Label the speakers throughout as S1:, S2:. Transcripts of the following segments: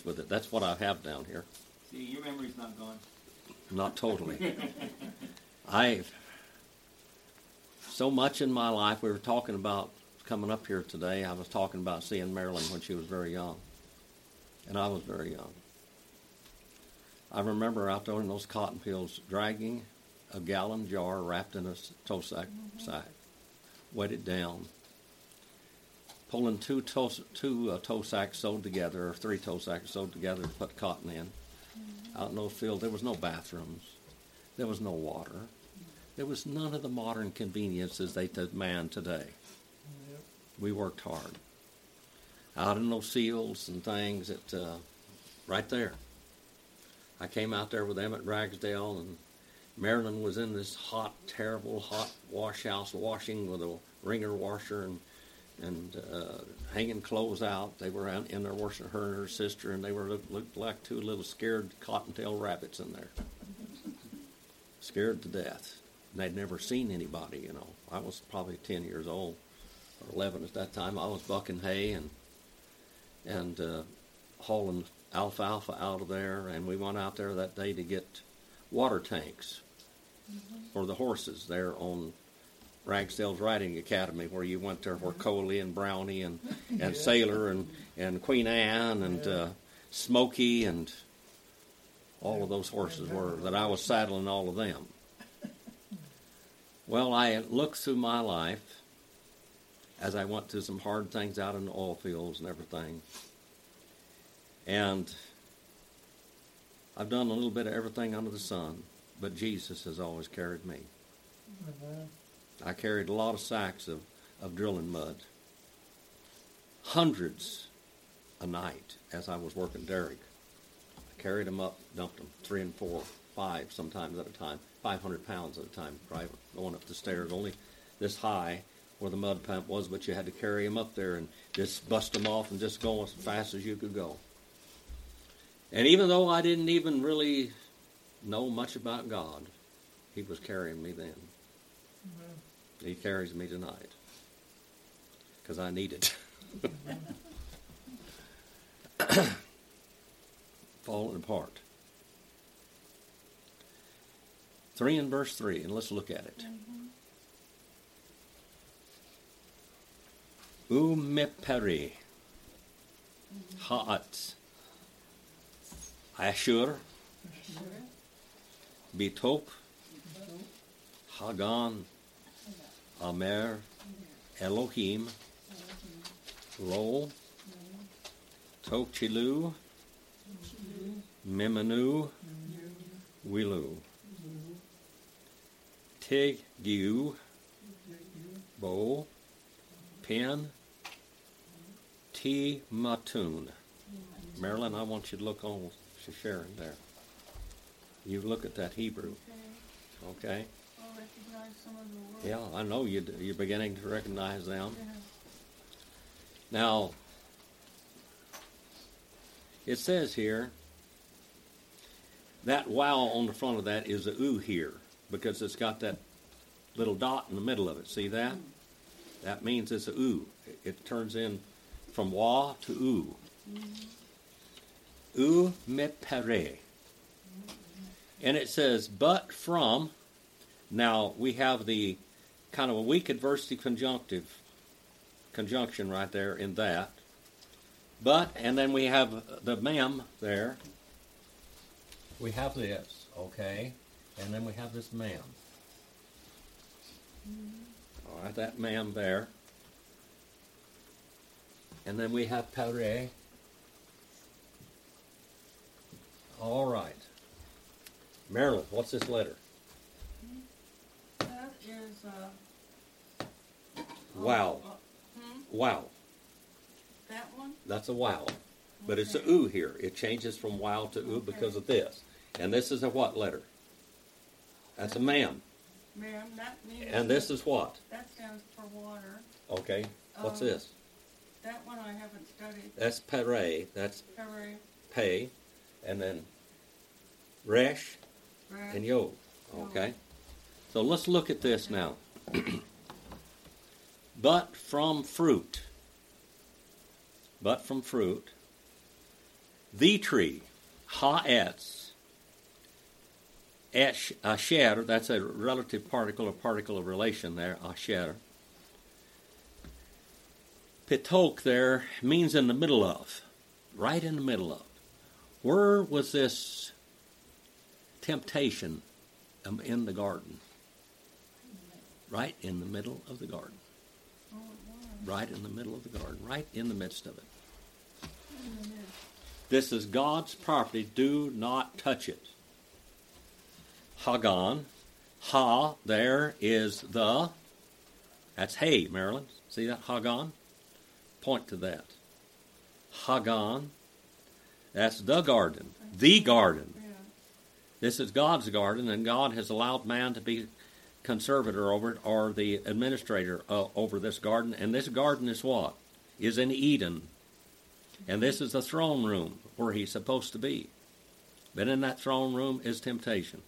S1: with it. That's what I have down here.
S2: See, your memory's not gone.
S1: Not totally. So much in my life, we were talking about coming up here today, I was talking about seeing Marilyn when she was very young. And I was very young. I remember out there in those cotton fields dragging a gallon jar wrapped in a tow sack, wet it down, pulling two tow sacks sewed together, or 3 tow sacks sewed together to put cotton in. Out in those fields, there was no bathrooms. There was no water. There was none of the modern conveniences they demand today. Yep. We worked hard. Out in those fields and things, right there. I came out there with them at Ragsdale, and Marilyn was in this hot, terrible, hot wash house washing with a wringer washer and hanging clothes out. They were out in there washing, her and her sister, and they looked like 2 little scared cottontail rabbits in there. Scared to death. And they'd never seen anybody, you know. I was probably 10 years old, or 11 at that time. I was bucking hay and hauling alfalfa out of there, and we went out there that day to get water tanks for the horses there on Ragsdale's Riding Academy, where you went there where Coley and Brownie and Sailor and Queen Anne and Smokey and all of those horses were, that I was saddling all of them. Well, I looked through my life as I went through some hard things out in the oil fields and everything. And I've done a little bit of everything under the sun, but Jesus has always carried me. Mm-hmm. I carried a lot of sacks of drilling mud. Hundreds a night as I was working derrick. I carried them up, dumped them, 3 and 4, 5 sometimes at a time, 500 pounds at a time, driving, going up the stairs, only this high where the mud pump was, but you had to carry them up there and just bust them off and just go as fast as you could go. And even though I didn't even really know much about God, He was carrying me then. Mm-hmm. He carries me tonight because I need it. Falling apart. 3 and verse 3, and let's look at it. Umeperi ha'at Ashur Bitop Hagan Amer Elohim Lo Tokchilu Mimenu Wilu Tegiu Bo Pen T Matun. Marilyn, I want you to look on Sharon there. You look at that Hebrew. Okay?
S3: I'll recognize some of the words.
S1: Yeah, I know you're beginning to recognize them. Yeah. Now, it says here, that wow on the front of that is a oo here, because it's got that little dot in the middle of it. See that? That means it's a oo. It turns in from wa to oo. U me pere. And it says, but from, now we have the kind of a weak adversity conjunction right there in that. But, and then we have the mem there. We have this, okay? And then we have this mem. All right, that mem there. And then we have pere. All right. Marilyn, what's this letter?
S3: That is
S1: wow. Wow.
S3: That one?
S1: That's a wow. But it's a oo here. It changes from wow to oo because of this. And this is a what letter? That's a ma'am.
S3: Ma'am, that means...
S1: And this is what?
S3: That stands for water.
S1: Okay. What's this?
S3: That one I haven't studied.
S1: That's pere. That's
S3: Pere.
S1: pay. And then resh and yod. Okay? So let's look at this now. But from fruit. But from fruit. the tree, ha'etz, asher, that's a relative particle, a particle of relation there, asher. Pitok there means in the middle of, right in the middle of. Where was this temptation in the garden? Right in the middle of the garden.
S3: Oh, it was.
S1: Right in the middle of the garden, right in the midst of it.
S3: In the midst.
S1: This is God's property. Do not touch it. Hagan. Ha, there is the. That's hay, Marilyn. See that? Hagan? Point to that. Hagan. That's the garden. The garden.
S3: Yeah.
S1: This is God's garden, and God has allowed man to be conservator over it, or the administrator over this garden. And this garden is what? Is in Eden. And this is the throne room where he's supposed to be. But in that throne room is temptation.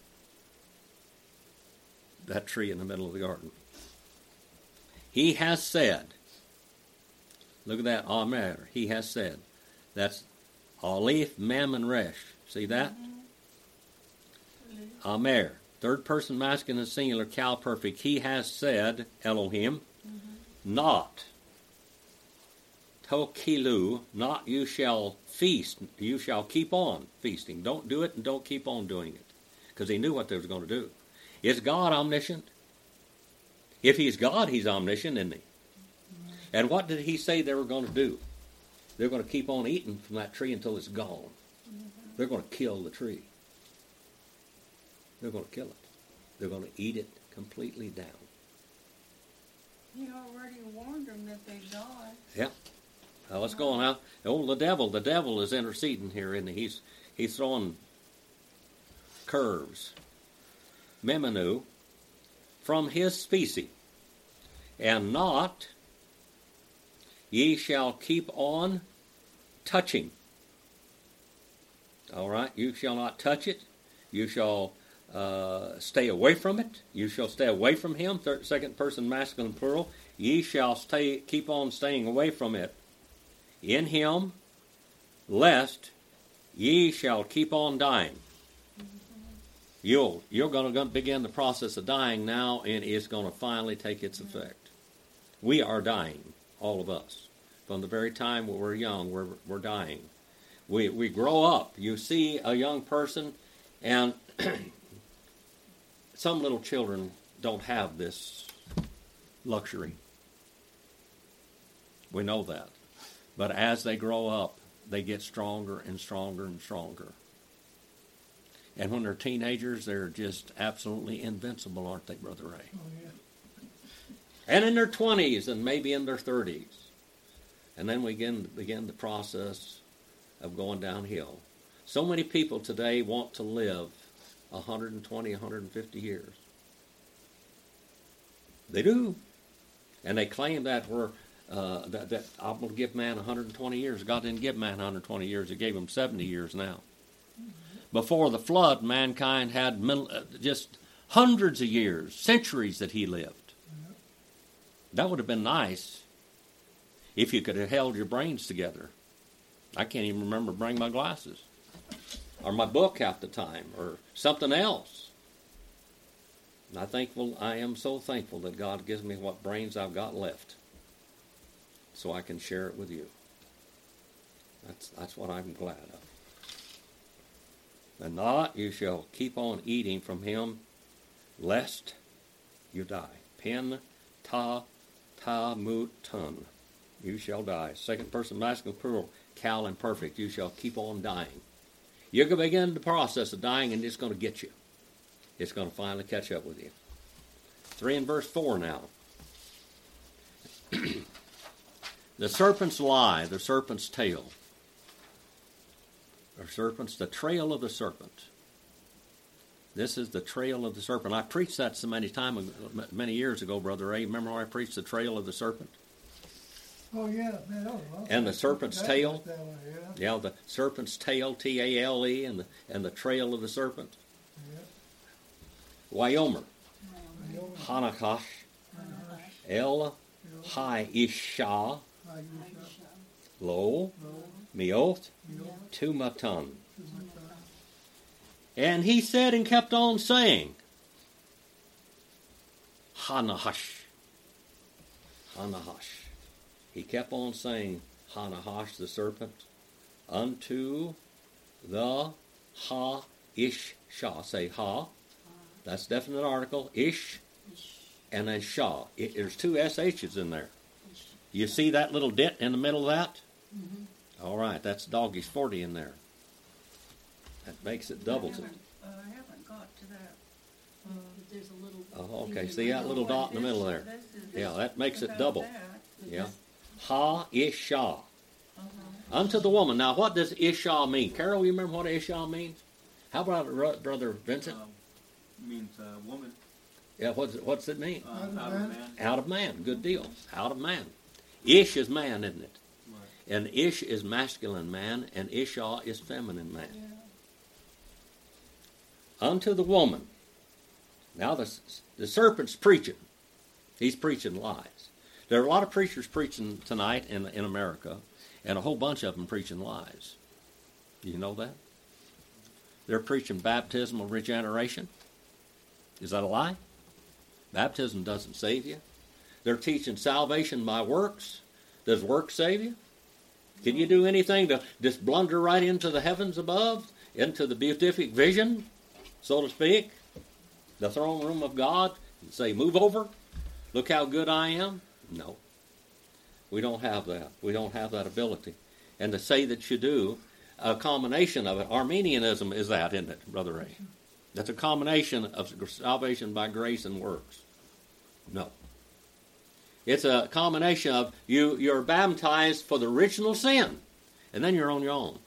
S1: That tree in the middle of the garden. He has said, look at that, Amer. He has said. That's Aleph, Mem, and Resh. See that?
S3: Mm-hmm.
S1: Amer. Third person masculine singular, cal perfect. He has said, Elohim, not. Tokilu, not you shall feast. You shall keep on feasting. Don't do it and don't keep on doing it. Because he knew what they was going to do. Is God omniscient? If he's God, he's omniscient, isn't he? And what did he say they were going to do? They're going to keep on eating from that tree until it's gone. They're going to kill the tree. They're going to kill it. They're going to eat it completely down.
S3: He already warned them that they die.
S1: Yeah. Now let's go on now. Oh, the devil is interceding here, isn't he? He's throwing curves. Memenu, from his species, and not ye shall keep on touching. All right, you shall not touch it. You shall stay away from it. You shall stay away from him. Second person masculine plural. Ye shall keep on staying away from it. In him, lest ye shall keep on dying. You're going to begin the process of dying now, and it's going to finally take its effect. We are dying, all of us. From the very time when we're young, we're dying. We grow up. You see a young person, and some little children don't have this luxury. We know that. But as they grow up, they get stronger and stronger and stronger. And when they're teenagers, they're just absolutely invincible, aren't they, Brother Ray?
S4: Oh, yeah.
S1: And in their 20s and maybe in their 30s. And then we begin the process of going downhill. So many people today want to live 120, 150 years. They do. And they claim that that I'm going to give man 120 years. God didn't give man 120 years. He gave him 70 years now. Before the flood, mankind had just hundreds of years, centuries that he lived. That would have been nice if you could have held your brains together. I can't even remember bringing my glasses or my book half the time or something else. And I am so thankful that God gives me what brains I've got left so I can share it with you. That's what I'm glad of. And not you shall keep on eating from him, lest you die. Pen, ta, mut, tun. You shall die. Second person masculine plural, cal and perfect. You shall keep on dying. You're going to begin the process of dying, and it's going to get you. It's going to finally catch up with you. 3 and verse 4 now. The serpent's lie, the serpent's tail. The trail of the serpent. This is the trail of the serpent. I preached that so many years ago, Brother Ray. Remember when I preached the trail of the serpent?
S4: Oh, yeah. Man,
S1: and the serpent's tail?
S4: Yeah.
S1: Yeah, the serpent's tail, T-A-L-E, and the trail of the serpent.
S4: Yeah.
S1: Wyomer. Hanakash. El Hai Isha. Lo. Meoth,
S4: you know,
S1: Tumatun.
S4: to my time.
S1: And he said and kept on saying, Hanahash. Hanahash. He kept on saying, Hanahash, the serpent, unto the Ha-ish-shah. Say Ha. That's definite article. Ish and then Shah. There's two SH's in there. You see that little dit in the middle of that?
S3: Mm-hmm.
S1: All right, that's doggies 40 in there. That makes it doubles it.
S3: I haven't got to that.
S5: There's a little.
S1: Oh, okay. See that little dot in the middle there? Yeah, that makes it
S3: About
S1: double.
S3: that.
S1: Yeah. Ha-ish-shah.
S3: Uh-huh.
S1: Unto the woman. Now, what does Ishah mean? Carol, you remember what Ishah means? How about Brother Vincent?
S2: Means woman.
S1: Yeah, what's it mean?
S2: Out of man.
S1: Out of man. Good deal. Out of man. Ish is man, isn't it?
S2: Right.
S1: And Ish is masculine man, and Ishah is feminine man.
S3: Yeah.
S1: Unto the woman. Now the serpent's preaching. He's preaching lies. There are a lot of preachers preaching tonight in America, and a whole bunch of them preaching lies. You know that? They're preaching baptismal regeneration. Is that a lie? Baptism doesn't save you. They're teaching salvation by works. Does works save you? Can you do anything to just blunder right into the heavens above, into the beatific vision, so to speak, the throne room of God, and say, move over, look how good I am? No. We don't have that. We don't have that ability. And to say that you do, a combination of it, Arminianism is that, isn't it, Brother Ray? That's a combination of salvation by grace and works. No. It's a combination of you're baptized for the original sin, and then you're on your own.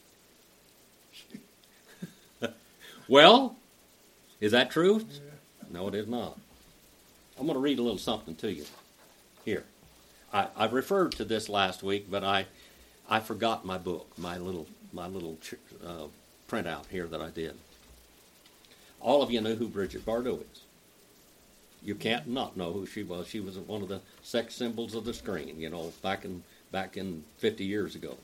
S1: Well, is that true?
S4: Yeah.
S1: No, it is not. I'm going to read a little something to you. Here. I referred to this last week, but I forgot my book, my little printout here that I did. All of you know who Bridget Bardot is. You can't not know who she was. She was one of the sex symbols of the screen, you know, back in 50 years ago.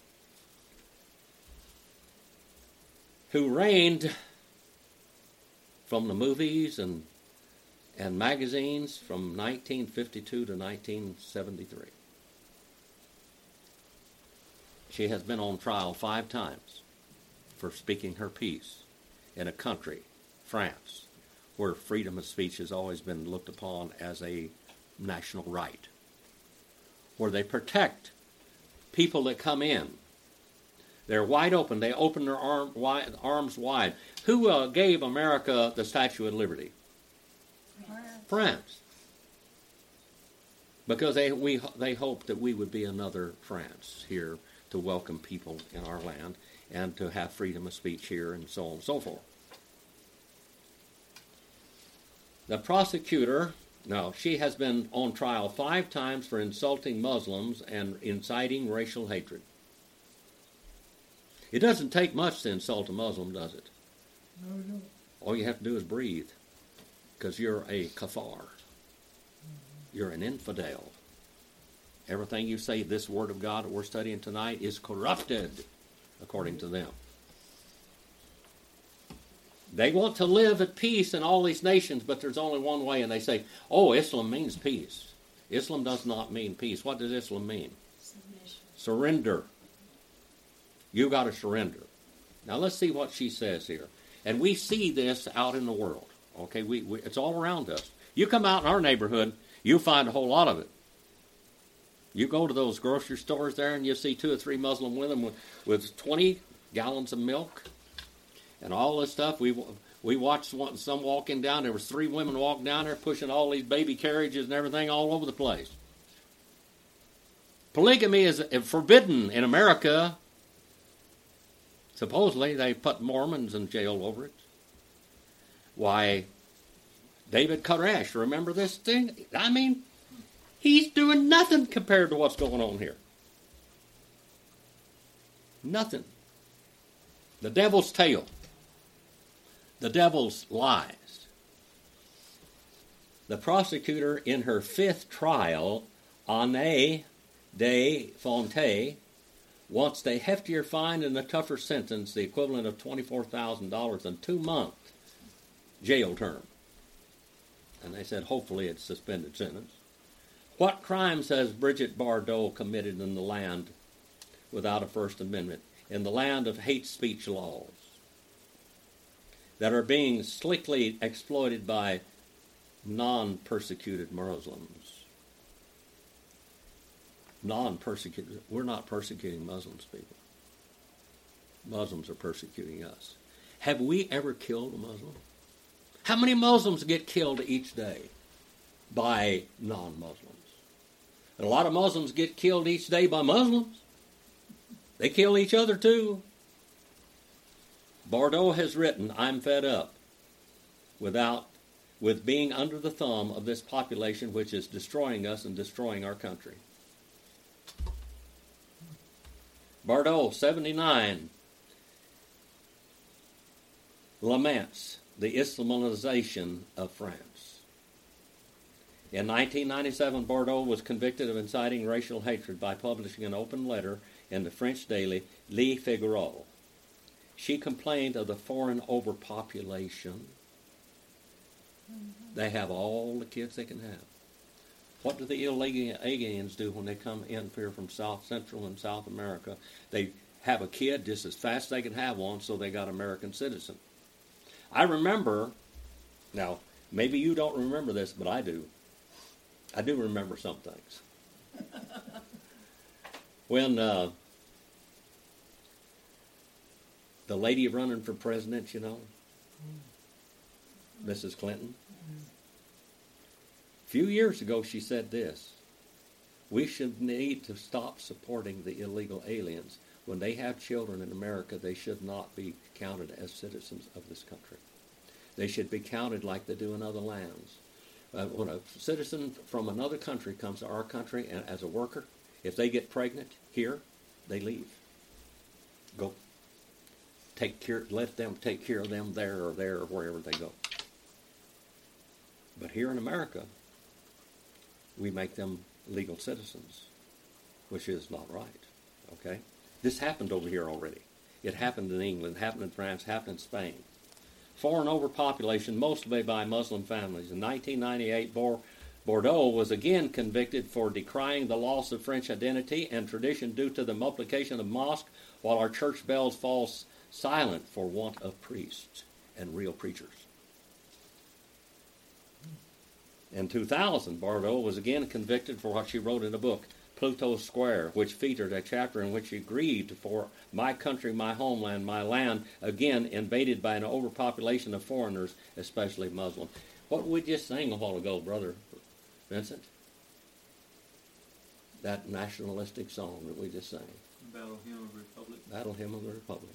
S1: Who reigned from the movies and magazines from 1952 to 1973. She has been on trial 5 times for speaking her piece in a country, France, where freedom of speech has always been looked upon as a national right, where they protect people that come in. They're wide open. They open their arms wide. Who gave America the Statue of Liberty? France. Because they hoped that we would be another France here to welcome people in our land and to have freedom of speech here and so on and so forth. The prosecutor, she has been on trial 5 times for insulting Muslims and inciting racial hatred. It doesn't take much to insult a Muslim, does it?
S4: No, no.
S1: All you have to do is breathe, because you're a kafar. You're an infidel. Everything you say, this Word of God that we're studying tonight, is corrupted, according to them. They want to live at peace in all these nations, but there's only one way, and they say, oh, Islam means peace. Islam does not mean peace. What does Islam mean?
S5: Submission.
S1: Surrender. You got to surrender. Now let's see what she says here. And we see this out in the world. Okay, it's all around us. You come out in our neighborhood, you find a whole lot of it. You go to those grocery stores there, and you see 2 or 3 Muslim women with 20 gallons of milk and all this stuff. We watched some walking down. There was 3 women walking down there pushing all these baby carriages and everything all over the place. Polygamy is forbidden in America. Supposedly, they put Mormons in jail over it. Why, David Koresh, remember this thing? I mean, he's doing nothing compared to what's going on here. Nothing. The devil's tale. The devil's lies. The prosecutor in her 5th trial, Anne de Fonte, wants a heftier fine and a tougher sentence, the equivalent of $24,000 and 2-month jail term. And they said, hopefully it's suspended sentence. What crimes has Brigitte Bardot committed in the land without a First Amendment, in the land of hate speech laws that are being slickly exploited by non-persecuted Muslims? Non-persecuted. We're not persecuting Muslims, people. Muslims are persecuting us. Have we ever killed a Muslim? How many Muslims get killed each day by non-Muslims? And a lot of Muslims get killed each day by Muslims. They kill each other too. Bardot has written, I'm fed up with being under the thumb of this population which is destroying us and destroying our country. Bardot, 79, laments the Islamization of France. In 1997, Bardot was convicted of inciting racial hatred by publishing an open letter in the French daily Le Figaro. She complained of the foreign overpopulation. They have all the kids they can have. What do the illegal aliens do when they come in here from South Central and South America? They have a kid just as fast as they can have one, so they got American citizen. I remember, now, maybe you don't remember this, but I do. I do remember some things. When the lady running for president, you know, Mrs. Clinton, a few years ago she said this: we should need to stop supporting the illegal aliens. When they have children in America, they should not be counted as citizens of this country. They should be counted like they do in other lands. When a citizen from another country comes to our country and as a worker, if they get pregnant here, they leave. Go take care. Let them take care of them there or wherever they go. But here in America, we make them legal citizens, which is not right. Okay, this happened over here already. It happened in England, happened in France, happened in Spain. Foreign overpopulation, mostly by Muslim families. In 1998, Bardot was again convicted for decrying the loss of French identity and tradition due to the multiplication of mosques, while our church bells fall silent for want of priests and real preachers. In 2000, Bardot was again convicted for what she wrote in a book, Pluto Square, which featured a chapter in which she grieved for my country, my homeland, my land, again invaded by an overpopulation of foreigners, especially Muslim. What we just sang a while ago, Brother Vincent? That nationalistic song that we just sang.
S2: Battle Hymn of the Republic.
S1: Battle Hymn of the Republic.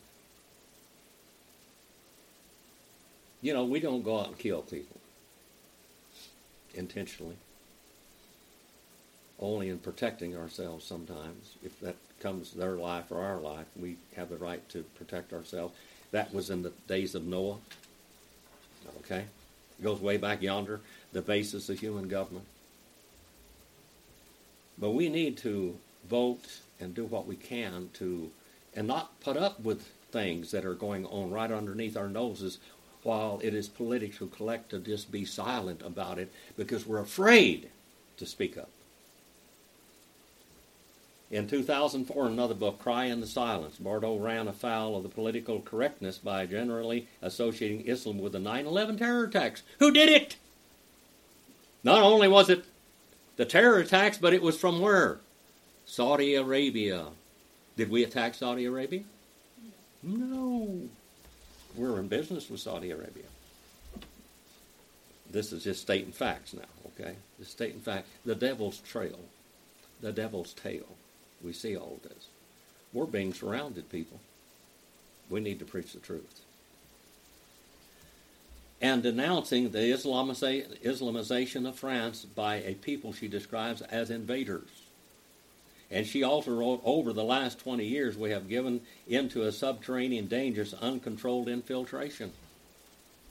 S1: You know, we don't go out and kill people intentionally. Only in protecting ourselves sometimes. If that comes their life or our life, we have the right to protect ourselves. That was in the days of Noah. Okay? It goes way back yonder, the basis of human government. But we need to vote and do what we can to, and not put up with things that are going on right underneath our noses while it is politically correct to just be silent about it because we're afraid to speak up. In 2004, another book, Cry in the Silence, Bardot ran afoul of the political correctness by generally associating Islam with the 9/11 terror attacks. Who did it? Not only was it the terror attacks, but it was from where? Saudi Arabia. Did we attack Saudi Arabia? No. We're in business with Saudi Arabia. This is just stating facts now, okay? Just stating facts. The devil's trail. The devil's tail. We see all of this. We're being surrounded, people. We need to preach the truth. And denouncing the Islamization of France by a people she describes as invaders. And she also wrote, over the last 20 years, we have given into a subterranean, dangerous, uncontrolled infiltration,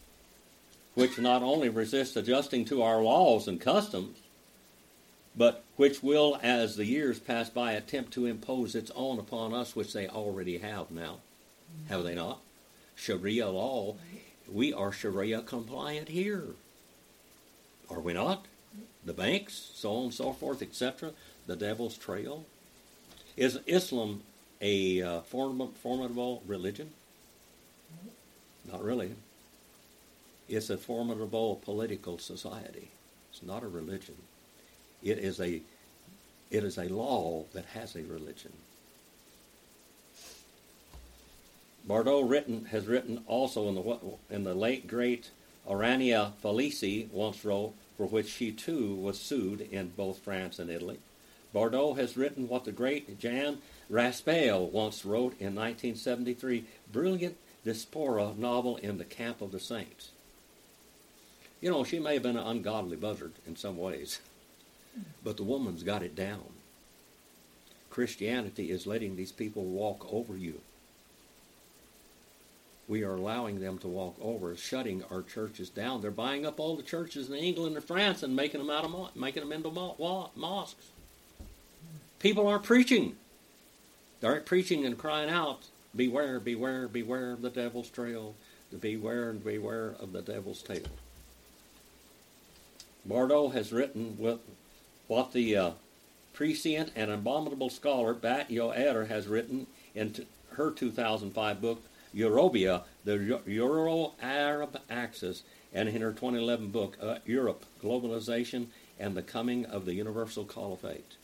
S1: which not only resists adjusting to our laws and customs, but which will, as the years pass by, attempt to impose its own upon us, which they already have now. Have they not? Sharia law. We are Sharia compliant here. Are we not? The banks, so on and so forth, etc. The devil's trail. Is Islam a formidable religion? Not really. It's a formidable political society. It's not a religion. It is a law that has a religion. Bardot has written also in the late great Urania Felici once wrote, for which she too was sued in both France and Italy. Bardot has written what the great Jean Raspail once wrote in 1973, brilliant diaspora novel In the Camp of the Saints. You know, she may have been an ungodly buzzard in some ways, but the woman's got it down. Christianity is letting these people walk over you. We are allowing them to walk over, shutting our churches down. They're buying up all the churches in England and France and making them into mosques. People aren't preaching. They aren't preaching and crying out, beware, beware, beware of the devil's trail. Beware and beware of the devil's tail. Bardot has written what the prescient and abominable scholar Bat Yoeder has written in her 2005 book, Eurobia, the Euro-Arab Axis, and in her 2011 book, Europe, Globalization and the Coming of the Universal Caliphate.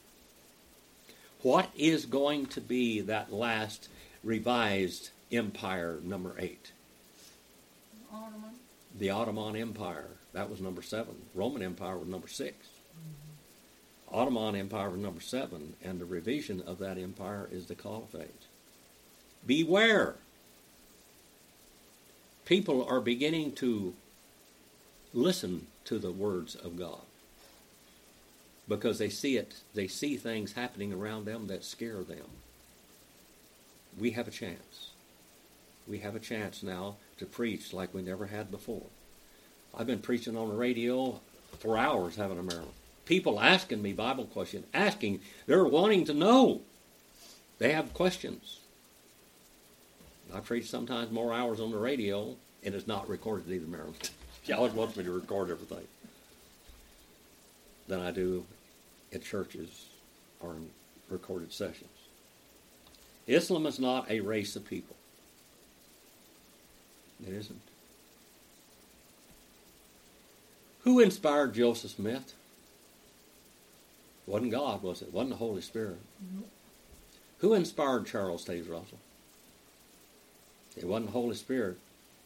S1: What is going to be that last revised empire, number 8?
S3: Ottoman.
S1: The Ottoman Empire. That was number 7. Roman Empire was number 6. Ottoman Empire was number 7, and the revision of that empire is the Caliphate. Beware! People are beginning to listen to the words of God because they see things happening around them that scare them. We have a chance. We have a chance now to preach like we never had before. I've been preaching on the radio for hours, haven't I, Marilyn? People asking me Bible questions, they're wanting to know. They have questions. I preach sometimes more hours on the radio, and it's not recorded either, Marilyn. She always wants me to record everything, than I do at churches or in recorded sessions. Islam is not a race of people. It isn't. Who inspired Joseph Smith? Wasn't God, was it? Wasn't the Holy Spirit.
S4: Nope.
S1: Who inspired Charles Taze Russell? It wasn't the Holy Spirit.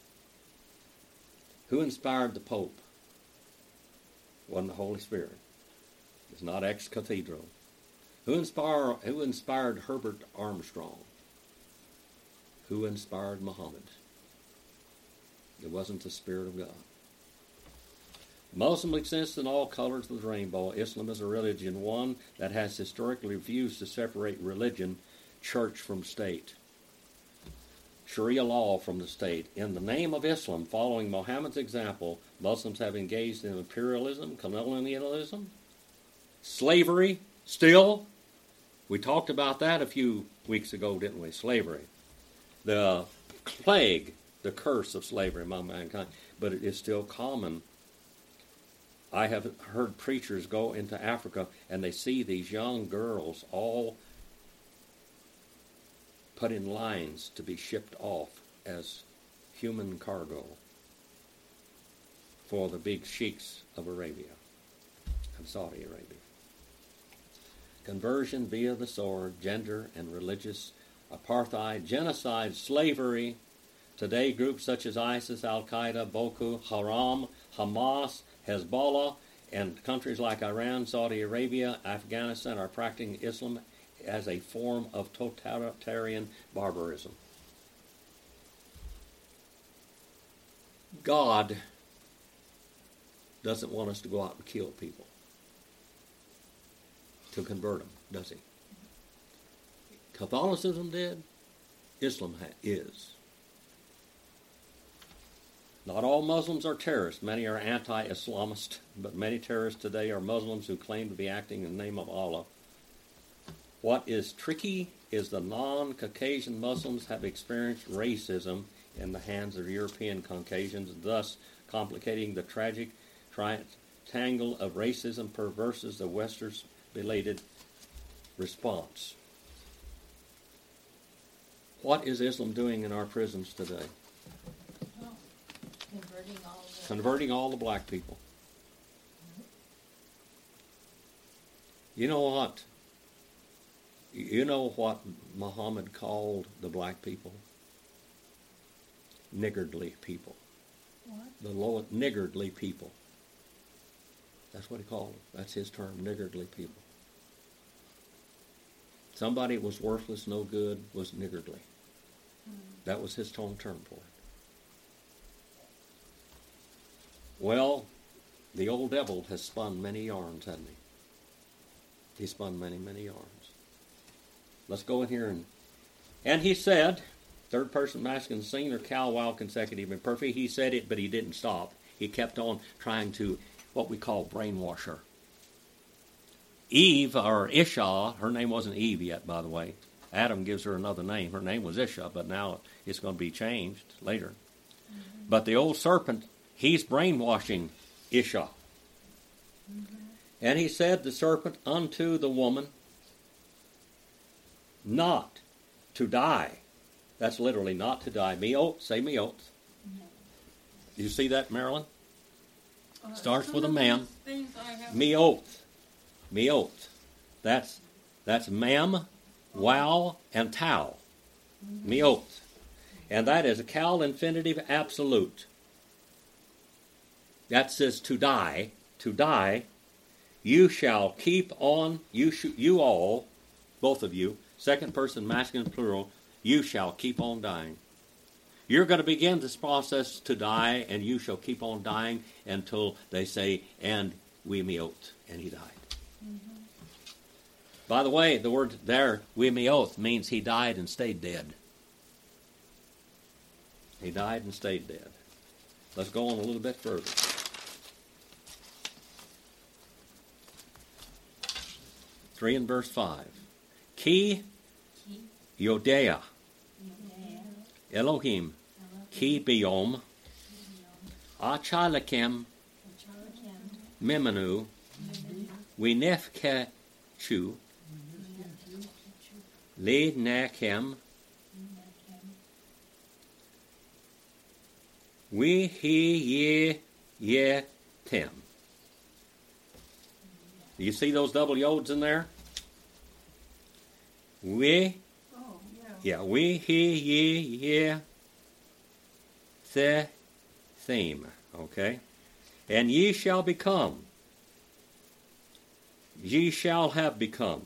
S1: Who inspired the Pope? It wasn't the Holy Spirit. It's not ex cathedra. Who inspired Herbert Armstrong? Who inspired Muhammad? It wasn't the Spirit of God. Muslims exist in all colors of the rainbow. Islam is a religion, one that has historically refused to separate religion, church from state, Sharia law from the state. In the name of Islam, following Muhammad's example, Muslims have engaged in imperialism, colonialism, slavery, still. We talked about that a few weeks ago, didn't we? Slavery. The plague, the curse of slavery among mankind, but it is still common. I have heard preachers go into Africa and they see these young girls all put in lines to be shipped off as human cargo for the big sheiks of Arabia and Saudi Arabia. Conversion via the sword, gender and religious apartheid, genocide, slavery. Today, groups such as ISIS, Al-Qaeda, Boko Haram, Hamas, Hezbollah, and countries like Iran, Saudi Arabia, Afghanistan are practicing Islam as a form of totalitarian barbarism. God doesn't want us to go out and kill people to convert them, does he? Catholicism did. Islam is. Not all Muslims are terrorists. Many are anti-Islamist, but many terrorists today are Muslims who claim to be acting in the name of Allah. What is tricky is the non-Caucasian Muslims have experienced racism in the hands of European Caucasians, thus complicating the tragic triangle of racism versus the Western's belated response. What is Islam doing in our prisons today?
S5: Oh,
S1: Converting all the black people. You know what? You know what Muhammad called the black people? Niggardly people.
S3: What?
S1: The low niggardly people. That's what he called them. That's his term, niggardly people. Somebody was worthless, no good, was niggardly. That was his term for it. Well, the old devil has spun many yarns, hasn't he? He spun many, many yarns. Let's go in here and he said, third person masculine singular, cow, wow, consecutive, and perfect. He said it, but he didn't stop. He kept on trying to, what we call, brainwash her. Eve, or Isha, her name wasn't Eve yet, by the way. Adam gives her another name. Her name was Isha, but now it's going to be changed later. Mm-hmm. But the old serpent, he's brainwashing Isha. Mm-hmm. And he said, the serpent, unto the woman, not to die. That's literally not to die. Me'ot, say me'ot. No. You see that, Marilyn? Starts with a man. Me'ot. Me'ot. That's mem, wow, and tau. Me'ot. And that is a cal infinitive absolute. That says to die. To die. You shall keep on, you all, both of you, second person masculine plural, you shall keep on dying. You're going to begin this process to die, and you shall keep on dying until they say, and we meot, and he died. Mm-hmm. By the way, the word there, we meot, means he died and stayed dead. He died and stayed dead. Let's go on a little bit further. Three in verse 5. Ki Yodea Elohim Ki Biom Achalakem Mimenu Winefkechu Leidnakem Wihiyetem. Do you see those double yods in there? We he the theme, okay? And ye shall become. Ye shall have become.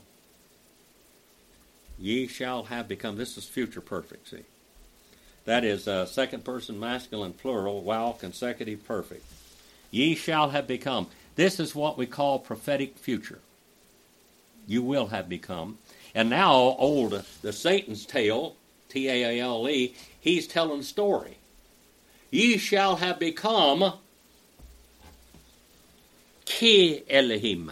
S1: Ye shall have become. This is future perfect, see? That is second person masculine plural, wow, consecutive perfect. Ye shall have become. This is what we call prophetic future. You will have become. And now, the Satan's tale, T-A-L-E, he's telling a story. Ye shall have become Ki Elohim,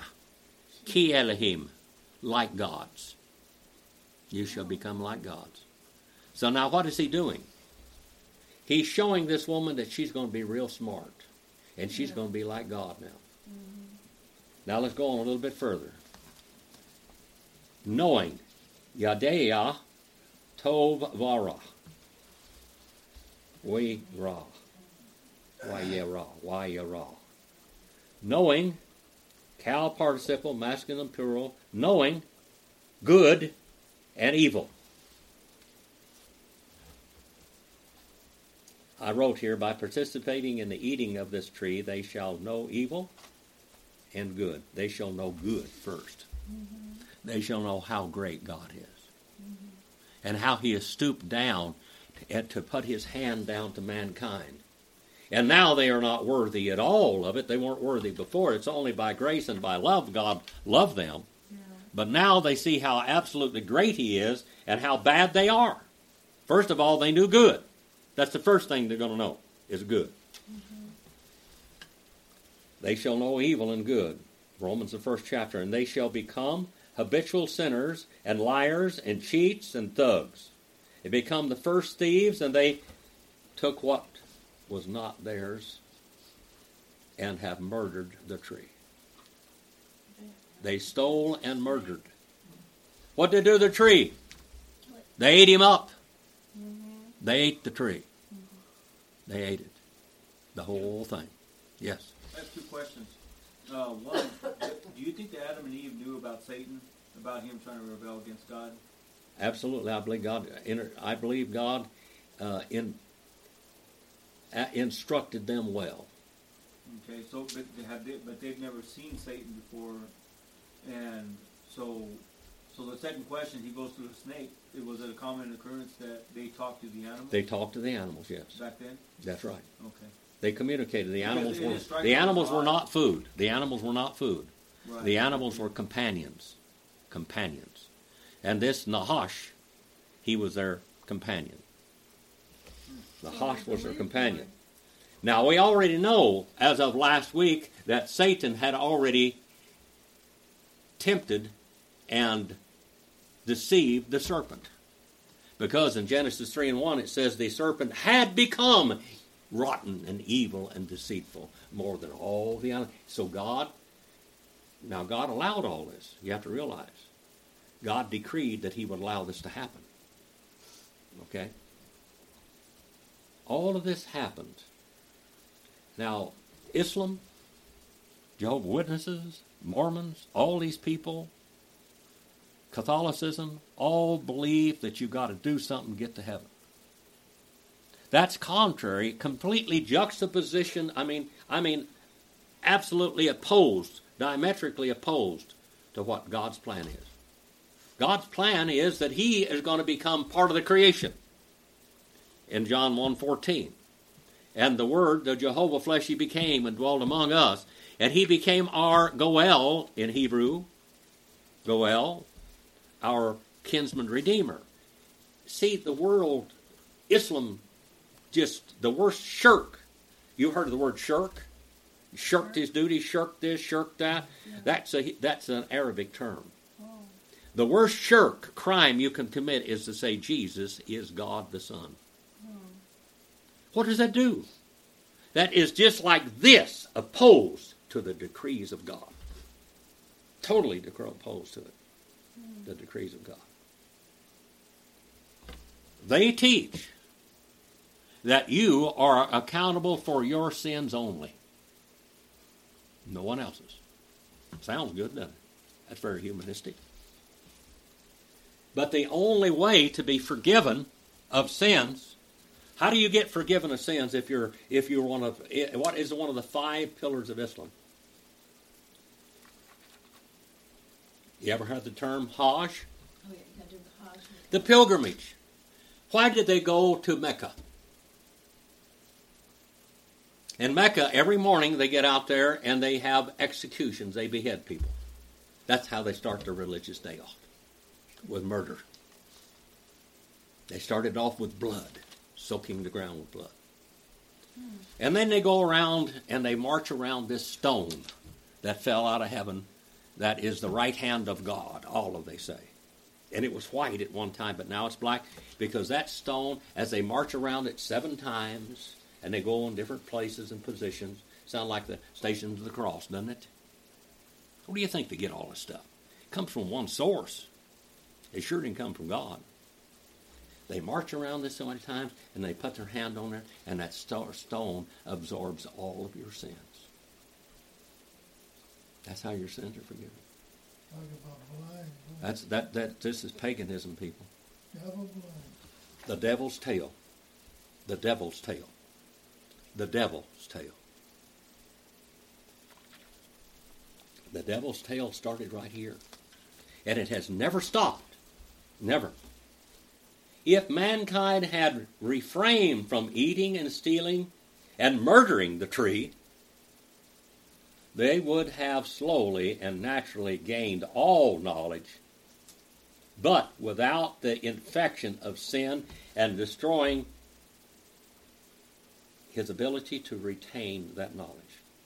S1: like gods. You shall become like gods. So now what is he doing? He's showing this woman that she's going to be real smart. And she's going to be like God now. Mm-hmm. Now let's go on a little bit further. Knowing, Yadeya Tov Vara. Wayera. Knowing, cal participle, masculine plural, knowing good and evil. I wrote here, by participating in the eating of this tree, they shall know evil and good. They shall know good first. Mm-hmm. They shall know how great God is. Mm-hmm. And how he has stooped down to put his hand down to mankind. And now they are not worthy at all of it. They weren't worthy before. It's only by grace and by love God loved them. Yeah. But now they see how absolutely great he is and how bad they are. First of all, they knew good. That's the first thing they're going to know, is good. They shall know evil and good. Romans, the 1st chapter. And they shall become habitual sinners and liars and cheats and thugs. They become the first thieves, and they took what was not theirs and have murdered the tree. They stole and murdered. What did they do to the tree? They ate him up. They ate the tree. They ate it. The whole thing. Yes.
S2: I have two questions. One, do you think that Adam and Eve knew about Satan, about him trying to rebel against God?
S1: Absolutely. I believe God instructed them well.
S2: Okay, so but they've never seen Satan before, and so the second question, he goes to the snake. Was it a common occurrence that they talked to the animals?
S1: They talked to the animals, yes.
S2: Back then?
S1: That's right.
S2: Okay.
S1: They communicated. The animals
S2: Because
S1: were not food. The animals were not food.
S2: Right.
S1: The animals were companions. Companions. And this Nahash, he was their companion. Nahash was their companion. Now, we already know, as of last week, that Satan had already tempted and deceived the serpent. Because in Genesis 3:1 it says the serpent had become rotten and evil and deceitful more than all the animals. So God allowed all this. You have to realize. God decreed that he would allow this to happen. Okay? All of this happened. Now, Islam, Jehovah's Witnesses, Mormons, all these people, Catholicism, all believe that you've got to do something to get to heaven. That's contrary, completely juxtaposition, I mean, absolutely opposed, diametrically opposed to what God's plan is. God's plan is that he is going to become part of the creation. In John 1:14. And the Word, the Jehovah fleshy became and dwelt among us. And he became our Goel in Hebrew. Goel, our kinsman redeemer. See, the world, Islam, just the worst shirk. You've heard of the word shirk? Shirked his duty, shirked this, shirked that. Yeah. That's an Arabic term. Oh. The worst shirk crime you can commit is to say Jesus is God the Son. What does that do? That is just like this, opposed to the decrees of God. Totally opposed to it, the decrees of God. They teach that you are accountable for your sins only. No one else's. Sounds good, doesn't it? That's very humanistic. But the only way to be forgiven of sins, how do you get forgiven of sins if you're what is one of the 5 pillars of Islam? You ever heard the term Hajj?
S5: Oh yeah, you got to do the Hajj.
S1: The pilgrimage. Why did they go to Mecca? In Mecca, every morning they get out there and they have executions. They behead people. That's how they start their religious day off, with murder. They started off with blood, soaking the ground with blood. And then they go around and they march around this stone that fell out of heaven that is the right hand of God, all of they say. And it was white at one time, but now it's black because that stone, as they march around it 7 times, and they go in different places and positions, sound like the Stations of the Cross, doesn't it? Where do you think they get all this stuff? It comes from one source. It sure didn't come from God. They march around this so many times, and they put their hand on there, and that stone absorbs all of your sins. That's how your sins are forgiven.
S4: Talk about blind.
S1: This is paganism, people.
S4: Devil blind.
S1: The devil's tail. The devil's tail. The devil's tail. The devil's tail started right here. And it has never stopped. Never. If mankind had refrained from eating and stealing and murdering the tree, they would have slowly and naturally gained all knowledge. But without the infection of sin and destroying his ability to retain that knowledge.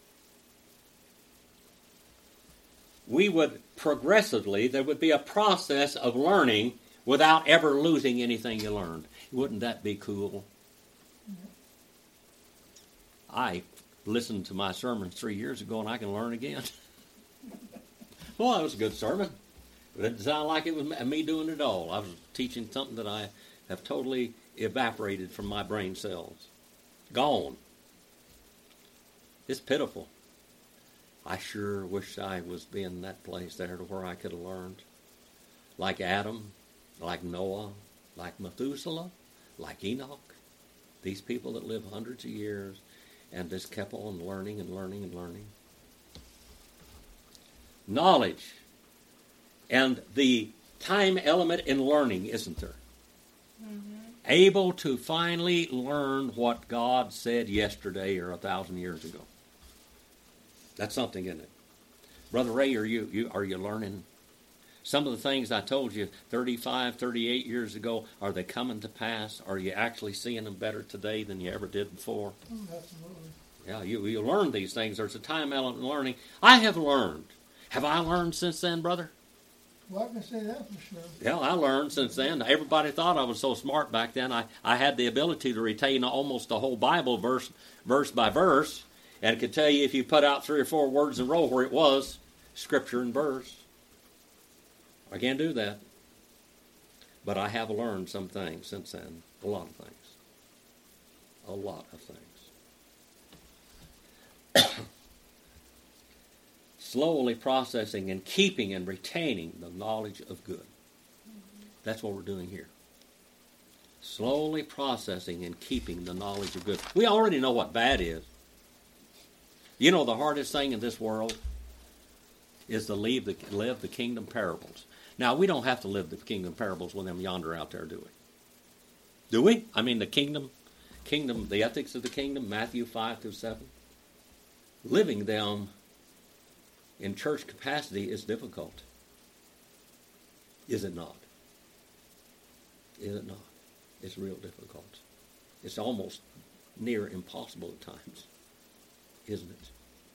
S1: We would progressively, there would be a process of learning without ever losing anything you learned. Wouldn't that be cool? I listened to my sermon 3 years ago and I can learn again. Well, that was a good sermon. It didn't sound like it was me doing it all. I was teaching something that I have totally evaporated from my brain cells. Gone. It's pitiful. I sure wish I was in that place there to where I could have learned. Like Adam, like Noah, like Methuselah, like Enoch. These people that live hundreds of years and just kept on learning and learning and learning. Knowledge and the time element in learning, isn't there?
S3: Mm-hmm.
S1: Able to finally learn what God said yesterday or 1,000 years ago. That's something, isn't it? Brother Ray, are you learning? Some of the things I told you 35, 38 years ago, are they coming to pass? Are you actually seeing them better today than you ever did before?
S4: Oh, absolutely.
S1: Yeah, you learn these things. There's a time element in learning. I have learned. Have I learned since then, brother?
S4: Well, I can say that for sure.
S1: Yeah, I learned since then. Everybody thought I was so smart back then. I had the ability to retain almost the whole Bible verse by verse, and could tell you if you put out 3 or 4 words in a row where it was, scripture and verse. I can't do that. But I have learned some things since then. A lot of things. A lot of things. Slowly processing and keeping and retaining the knowledge of good. That's what we're doing here. Slowly processing and keeping the knowledge of good. We already know what bad is. You know the hardest thing in this world is to live the kingdom parables. Now, we don't have to live the kingdom parables with them yonder out there, do we? Do we? I mean, the kingdom, the ethics of the kingdom, Matthew 5 through 7. Living them in church capacity is difficult. Is it not? Is it not? It's real difficult. It's almost near impossible at times, isn't it?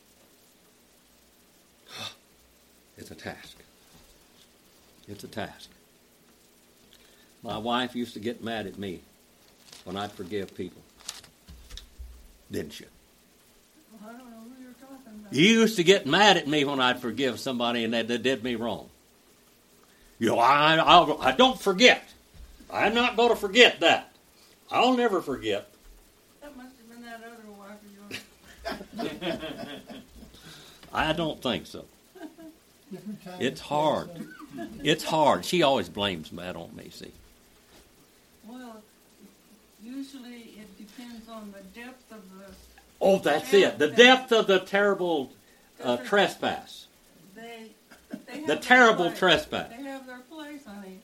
S1: It's a task. It's a task. My wife used to get mad at me when I'd forgive people. Didn't you?
S3: Well, I don't know who you're talking about.
S1: You used to get mad at me when I'd forgive somebody and that did me wrong. You know, I don't forget. I'm not going to forget that. I'll never forget.
S3: That must have been that other wife of yours.
S1: I don't think so.
S4: Different times.
S1: It's hard. It's hard. She always blames that on me, see.
S3: Well, usually it depends on the depth of the...
S1: Oh, that's it. The depth of the terrible trespass.
S3: They have
S1: The
S3: their
S1: terrible
S3: place.
S1: trespass.
S3: They have their place, honey.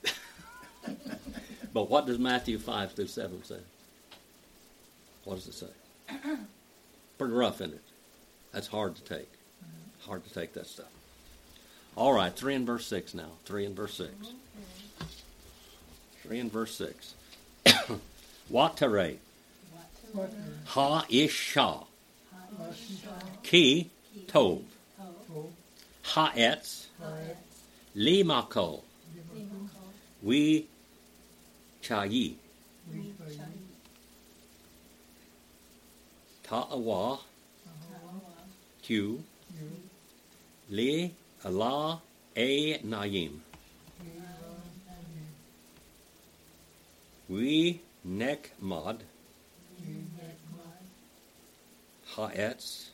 S1: But what does Matthew 5 through 7 say? What does it say? Pretty rough, isn't it? That's hard to take. Hard to take that stuff. All right, 3 and verse 6 now. 3 and verse 6.
S3: Okay.
S1: 3 and verse 6. Watere,
S4: What
S1: ha-isha, ki tov, ha'etz, limako, we chayi, ta'awa, q, li Allah a nayim. We nekmad ha'etz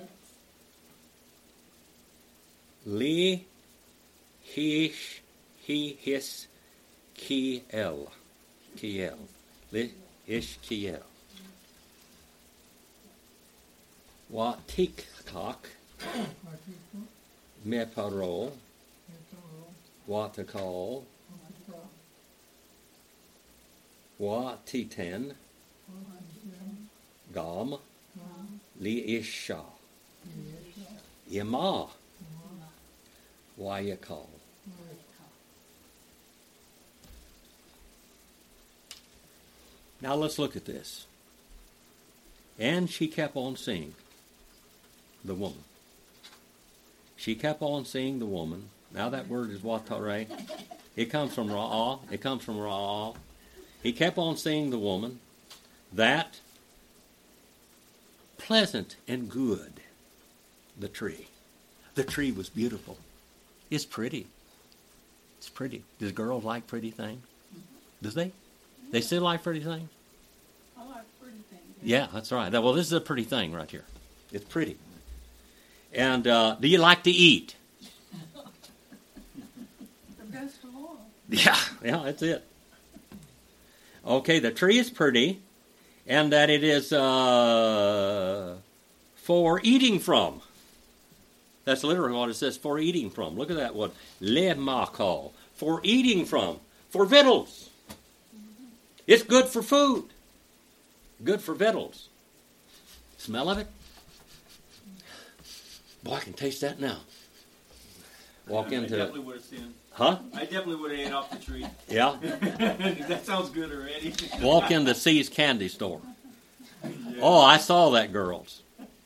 S1: li hish he his kiel li ish kiel wa tikkak me paro wa takal wa titen gam li isha yama wa yakal. Now let's look at this. And she kept on seeing the woman. She kept on seeing the woman. Now that word is watare. It comes from ra'ah. It comes from ra'ah. He kept on seeing the woman, that pleasant and good, the tree. The tree was beautiful. It's pretty. It's pretty. Does girls like pretty things? Does they? They still like pretty things?
S3: I like pretty things.
S1: Yeah, that's right. Well, this is a pretty thing right here. It's pretty. And do you like to eat?
S3: The best of all.
S1: Yeah, that's it. Okay, the tree is pretty, and that it is for eating from. That's literally what it says, for eating from. Look at that one. Lemachal, for eating from, for victuals. It's good for food. Good for victuals. Smell of it? Boy, I can taste that now. Walk
S2: I
S1: into
S2: definitely would have sinned.
S1: Huh?
S2: I definitely would have ate off the tree.
S1: Yeah.
S2: That sounds good already.
S1: Walk into C's candy store. Oh, I saw that, girls.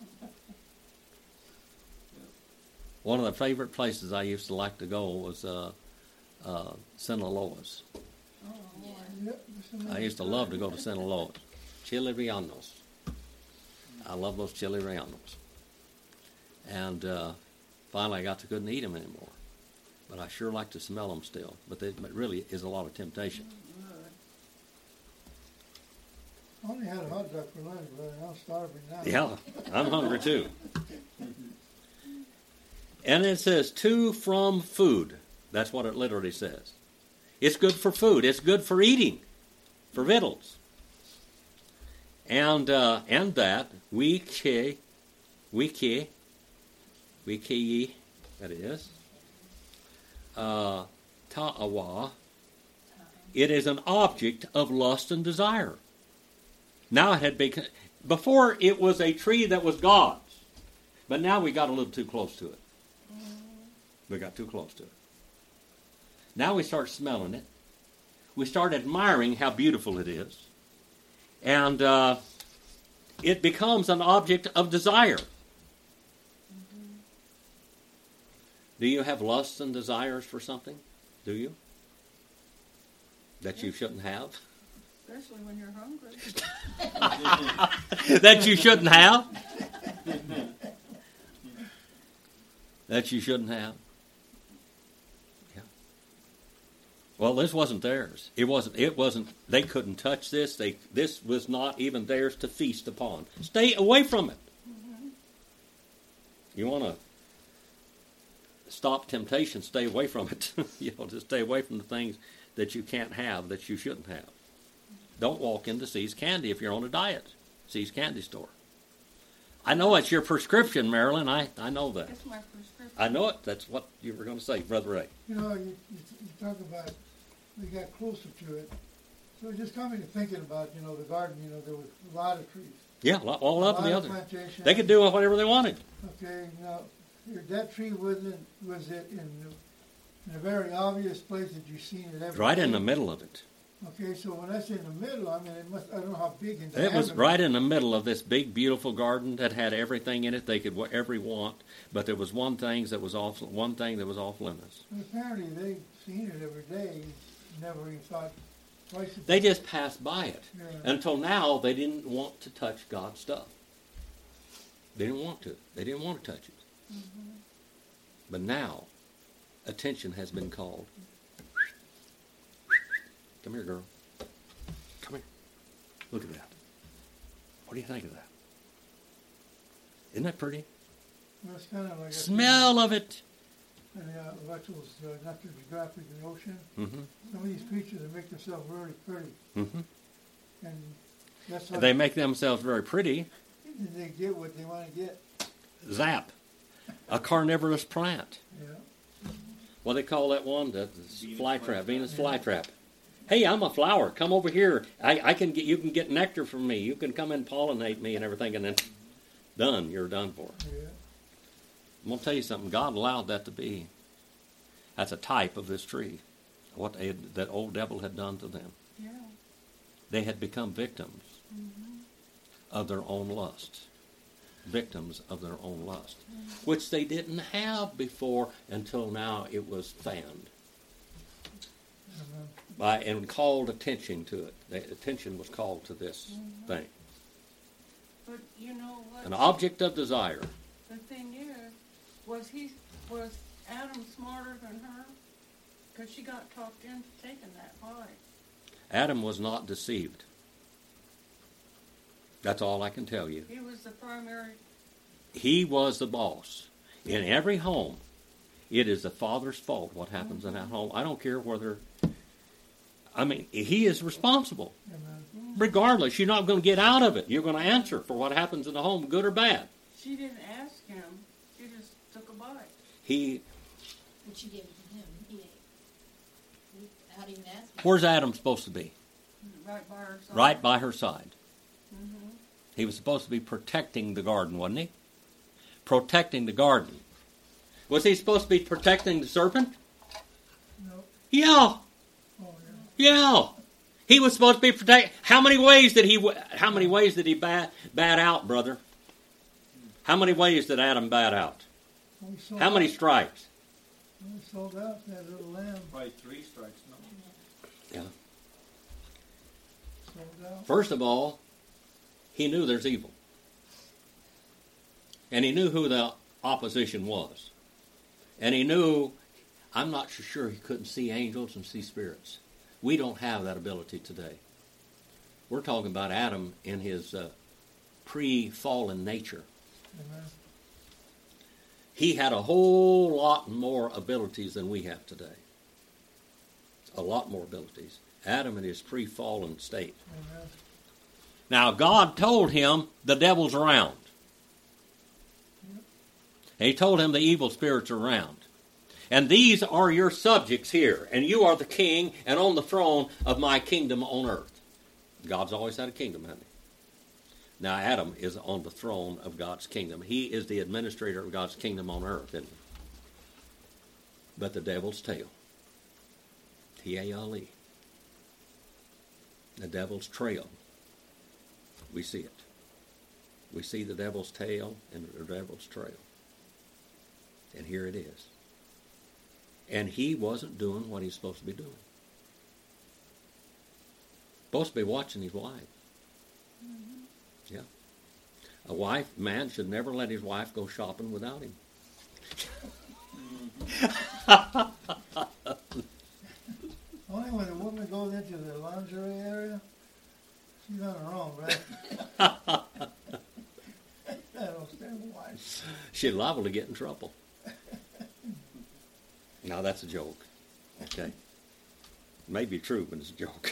S1: One of the favorite places I used to like to go was Sinaloa's.
S3: Oh, boy.
S4: Yep, just a minute.
S1: I used to love to go to Sinaloa's. Chili rellenos. I love those chili rellenos. And finally I got to couldn't eat them anymore. But I sure like to smell them still. But it really is a lot of temptation.
S4: I only had a hot dog for lunch, brother. I'm starving now.
S1: Yeah, I'm hungry too. And it says, to from food. That's what it literally says. It's good for food. It's good for eating, for victuals. And that, wiki, that is, ta'awa, it is an object of lust and desire. Now it had become, before it was a tree that was God's, but now we got a little too close to it. We got too close to it. Now we start smelling it. We start admiring how beautiful it is. And it becomes an object of desire. Do you have lusts and desires for something? Do you? That you shouldn't have?
S3: Especially when you're hungry.
S1: That you shouldn't have? That you shouldn't have? Yeah. Well, this wasn't theirs. It wasn't, they couldn't touch this. This was not even theirs to feast upon. Stay away from it.
S3: Mm-hmm.
S1: You want to stop temptation, stay away from it. Just stay away from the things that you can't have, that you shouldn't have. Don't walk into C's Candy if you're on a diet. C's Candy store. I know it's your prescription, Marilyn. I know that.
S3: That's my prescription.
S1: I know it. That's what you were going to say, Brother Ray.
S4: You know, you talk about, we got closer to it. So it just got me to thinking about, the garden, there was a lot of trees.
S1: Yeah, all up and the other.
S4: Plantations.
S1: They could do whatever they wanted.
S4: Okay, now, that tree was it in a very obvious place that you've seen it every
S1: Right in
S4: day?
S1: the middle of it.
S4: Okay, so when I say in the middle, I mean, I don't know how big in
S1: It
S4: diameter.
S1: was right in the middle of this big, beautiful garden that had everything in it they could ever want. But there was one thing that was off limits.
S4: But apparently they've seen it every day, never even thought twice about
S1: They
S4: it.
S1: just passed by it.
S4: Yeah.
S1: Until now, they didn't want to touch God's stuff. They didn't want to. They didn't want to touch it.
S3: Mm-hmm.
S1: But now, attention has been called. Come here, girl. Come here. Look at that. What do you think of that? Isn't that pretty?
S4: Well, it's kind of like
S1: Smell of it.
S4: Russell's Natural Geographic in the ocean.
S1: Mm-hmm.
S4: Some of these creatures that make themselves really pretty,
S1: Mm-hmm.
S4: and that's how
S1: They make themselves very pretty.
S4: they get what they want to get.
S1: Zap. A carnivorous plant.
S4: Yeah.
S1: What do they call that one? The
S2: Venus
S1: flytrap.
S2: flytrap.
S1: Venus flytrap. Hey, I'm a flower. Come over here. You can get nectar from me. You can come and pollinate me and everything, and then done. You're done for.
S4: Yeah.
S1: I'm going to tell you something. God allowed that to be. That's a type of this tree. What that old devil had done to them.
S3: Yeah.
S1: They had become victims
S3: Mm-hmm.
S1: of their own lust. Victims of their own lust. Which they didn't have before until now it was fanned. And called attention to it. The attention was called to this thing.
S3: But you know what?
S1: An object of desire.
S3: The thing is, was Adam smarter than her? Because she got talked into taking that bite.
S1: Adam was not deceived. That's all I can tell you.
S3: He was the primary.
S1: He was the boss. In every home, it is the father's fault what happens in that home. I don't care whether... I mean, he is responsible.
S4: Amen.
S1: Regardless, you're not going to get out of it. You're going to answer for what happens in the home, good or bad.
S3: She didn't ask him. She just took a bite.
S5: But she gave it to him. He ate. Without even asking.
S1: Where's Adam supposed to be?
S3: Right by her side.
S1: Right by her side.
S3: Mm-hmm.
S1: He was supposed to be protecting the garden, wasn't he? Protecting the garden. Was he supposed to be protecting the serpent?
S4: No.
S1: Yeah.
S4: Oh,
S1: Yeah. He was supposed to be protecting. How many ways did he bat out, brother? How many ways did Adam bat out?
S4: yeah.
S1: How many strikes?
S4: We sold out that little lamb.
S2: Probably 3 strikes, no?
S1: Yeah.
S4: Sold out.
S1: First of all, he knew there's evil. And he knew who the opposition was. And he knew, I'm not so sure he couldn't see angels and see spirits. We don't have that ability today. We're talking about Adam in his pre-fallen nature.
S4: Amen.
S1: He had a whole lot more abilities than we have today. A lot more abilities. Adam in his pre-fallen state.
S4: Amen.
S1: Now, God told him the devil's around. And he told him the evil spirits are around. And these are your subjects here. And you are the king and on the throne of my kingdom on earth. God's always had a kingdom, hasn't he? Now, Adam is on the throne of God's kingdom. He is the administrator of God's kingdom on earth, isn't he? But the devil's tail. T-A-L-E. The devil's trail. We see it. We see the devil's tail and the devil's trail. And here it is. And he wasn't doing what he's supposed to be doing. Supposed to be watching his wife. Mm-hmm. Yeah. Man should never let his wife go shopping without him.
S4: Only when a woman goes into the lingerie area, she's on her own, right? I don't stand why.
S1: She's liable to get in trouble. Now that's a joke. Okay? May be true, but it's a joke.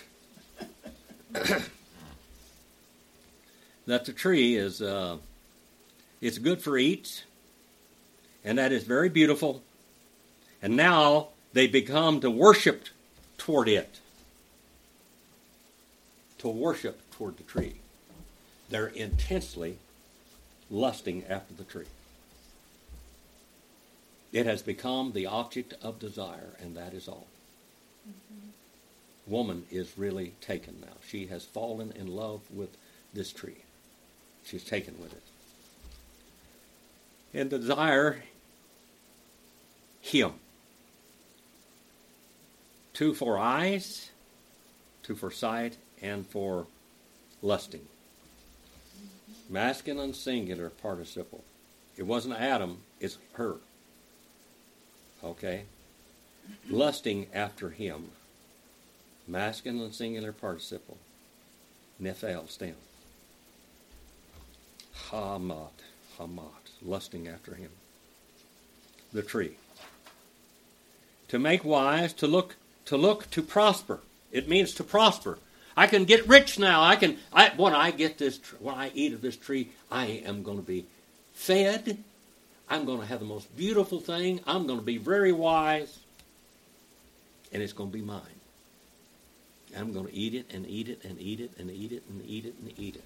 S1: That the tree is, it's good for eats, and that is very beautiful. And now they become to worship toward it. To worship toward the tree. They're intensely lusting after the tree. It has become the object of desire, and that is all. Mm-hmm. Woman is really taken now. She has fallen in love with this tree. She's taken with it. And desire him. 2 for eyes, 2 for sight, and for lusting. Masculine singular participle. It wasn't Adam, it's her. Okay? Lusting after him. Masculine singular participle. Nephel, stem. Hamat, lusting after him. The tree. To make wise, to look, to prosper. It means to prosper. I can get rich now. When I eat of this tree, I am going to be fed. I'm going to have the most beautiful thing. I'm going to be very wise. And it's going to be mine. I'm going to eat it and eat it and eat it and eat it and eat it and eat it.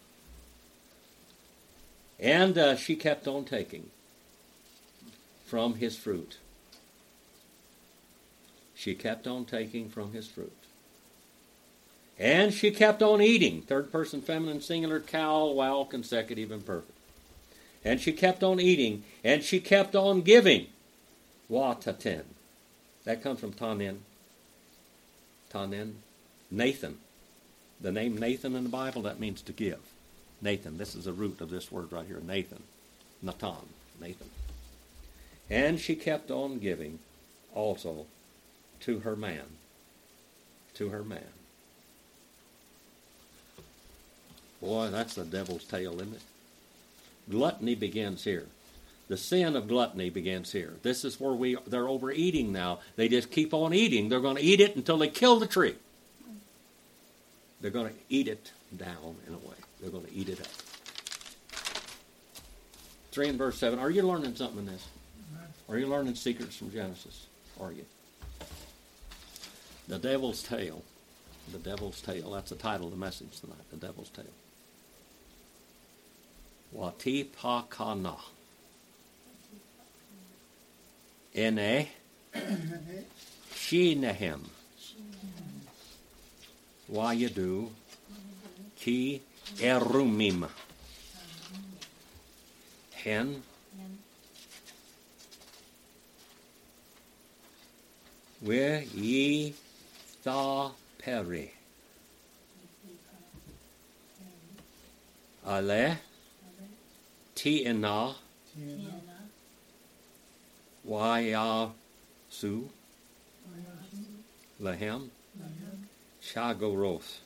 S1: And she kept on taking from his fruit. She kept on taking from his fruit. And she kept on eating. Third person feminine singular, kal, wow, consecutive, imperfect. And she kept on eating, and she kept on giving. Wataten. That comes from Tanin. Tanin. Nathan. The name Nathan in the Bible, that means to give. Nathan. This is the root of this word right here. Nathan. Natan. Nathan. And she kept on giving also to her man. To her man. Boy, that's the devil's tale, isn't it? Gluttony begins here. The sin of gluttony begins here. This is where they're overeating now. They just keep on eating. They're going to eat it until they kill the tree. They're going to eat it down in a way. They're going to eat it up. 3 and verse 7. Are you learning something in this? Are you learning secrets from Genesis? Are you? The devil's tale. The devil's tale. That's the title of the message tonight. The devil's tale. Watipakana. Ene. Shinehem. Wayadu. Ki erumim. Hen. Where ye tha peri. Ale. Ti'ena. Wayasu. Lahem. Chagoroth.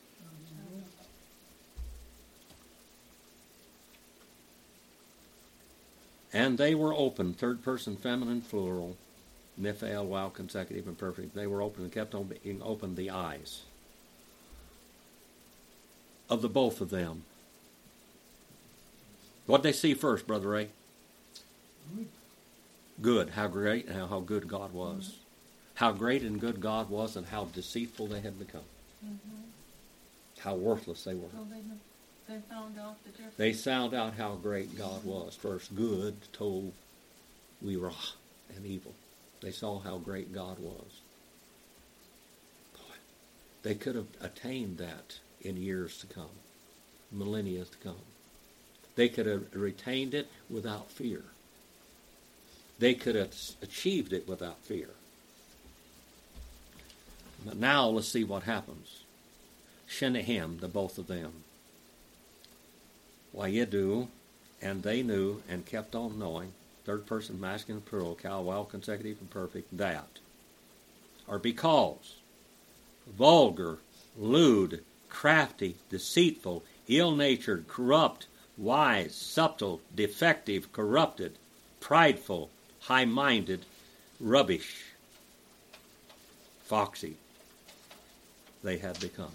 S1: And they were open, third person feminine plural, Niphael, wow, consecutive and perfect. They were open and kept on being open the eyes of the both of them. What did they see first, Brother Ray? Good. How great and how good God was. How great and good God was and how deceitful they had become. How worthless they were.
S3: So they found out the difference.
S1: They found out how great God was. First, good told we were and evil. They saw how great God was. Boy, they could have attained that in years to come, millennia to come. They could have retained it without fear. They could have achieved it without fear. But now let's see what happens. Shenahem, the both of them. Wayedu, and they knew and kept on knowing, third person masculine plural, kal, wow, consecutive and perfect, that. Or because vulgar, lewd, crafty, deceitful, ill-natured, corrupt, wise, subtle, defective, corrupted, prideful, high-minded, rubbish, foxy, they had become.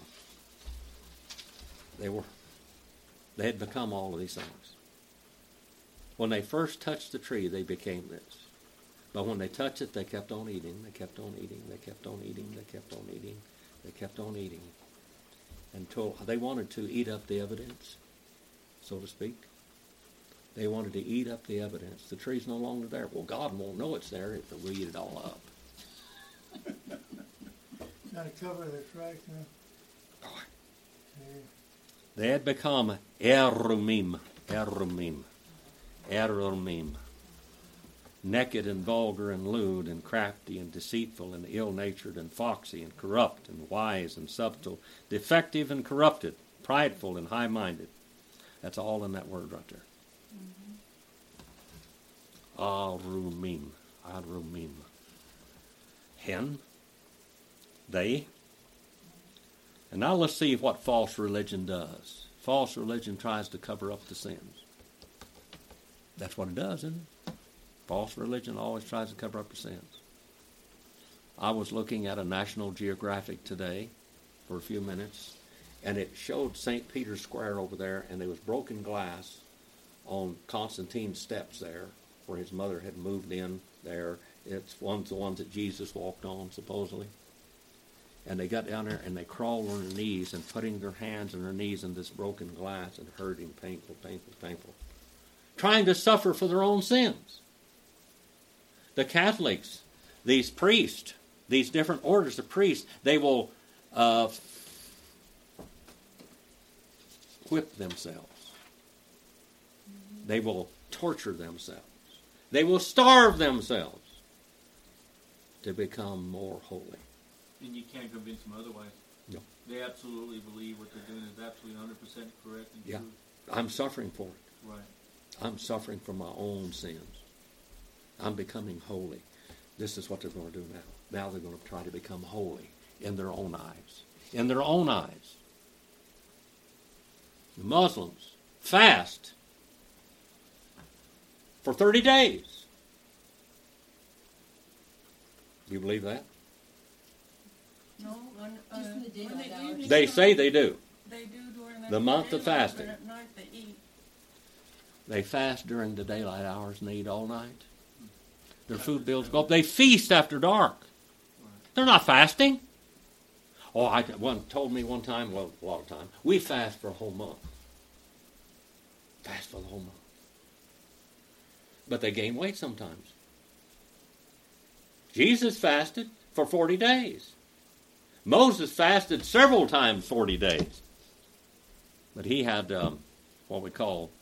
S1: They had become all of these things. When they first touched the tree, they became this. But when they touched it, they kept on eating, they kept on eating, they kept on eating, they kept on eating, they kept on eating, until they wanted to eat up the evidence, so to speak. They wanted to eat up the evidence. The tree's no longer there. Well, God won't know it's there if we eat it all up.
S4: Got to cover their tracks now.
S1: They had become erumim, naked and vulgar and lewd and crafty and deceitful and ill-natured and foxy and corrupt and wise and subtle, defective and corrupted, prideful and high-minded. That's all in that word right there. Arumim. Hen. They. And now let's see what false religion does. False religion tries to cover up the sins. That's what it does, isn't it? False religion always tries to cover up the sins. I was looking at a National Geographic today for a few minutes, and it showed St. Peter's Square over there, and there was broken glass on Constantine's steps there, where his mother had moved in there. It's the ones that Jesus walked on, supposedly. And they got down there and they crawled on their knees and putting their hands on their knees in this broken glass and hurting, painful, trying to suffer for their own sins. The Catholics, these priests, these different orders of priests, they will whip themselves. They will torture themselves. They will starve themselves to become more holy.
S2: And you can't convince them otherwise.
S1: No.
S2: They absolutely believe what they're doing is absolutely 100% correct and
S1: Yeah.
S2: true.
S1: I'm suffering for it.
S2: Right.
S1: I'm suffering from my own sins. I'm becoming holy. This is what they're going to do now. Now they're going to try to become holy in their own eyes. In their own eyes. The Muslims fast for 30 days. Do you believe that?
S3: No,
S5: Just in the daylight hours.
S1: They say they do.
S3: They do during
S1: The month of
S3: daylight,
S1: fasting.
S3: But at night they eat.
S1: They fast during the daylight hours and they eat all night. Their food bills go up. They feast after dark. They're not fasting. Oh, one told me one time, well, a lot of time, we fast for a whole month. Fast for the whole month. But they gain weight sometimes. Jesus fasted for 40 days. Moses fasted several times 40 days. But he had what we call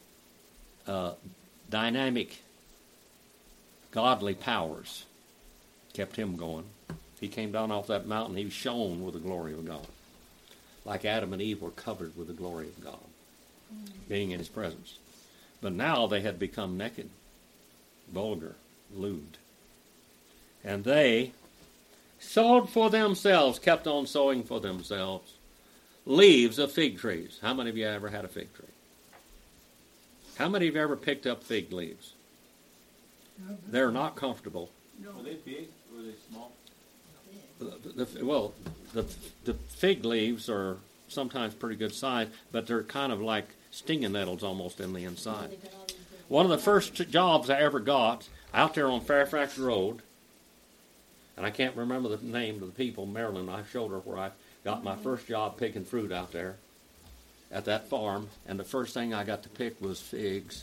S1: dynamic godly powers. Kept him going. He came down off that mountain. He shone with the glory of God. Like Adam and Eve were covered with the glory of God. Being in his presence. But now they had become naked. Vulgar. Lewd. And they sowed for themselves, kept on sowing for themselves, leaves of fig trees. How many of you ever had a fig tree? How many of you ever picked up fig leaves? They're not comfortable.
S3: No.
S2: Are they big or are they small?
S1: The fig leaves are sometimes pretty good size, but they're kind of like stinging nettles almost in the inside. One of the first jobs I ever got out there on Fairfax Road, and I can't remember the name of the people, Maryland, I showed her where I got my first job picking fruit out there at that farm, and the first thing I got to pick was figs.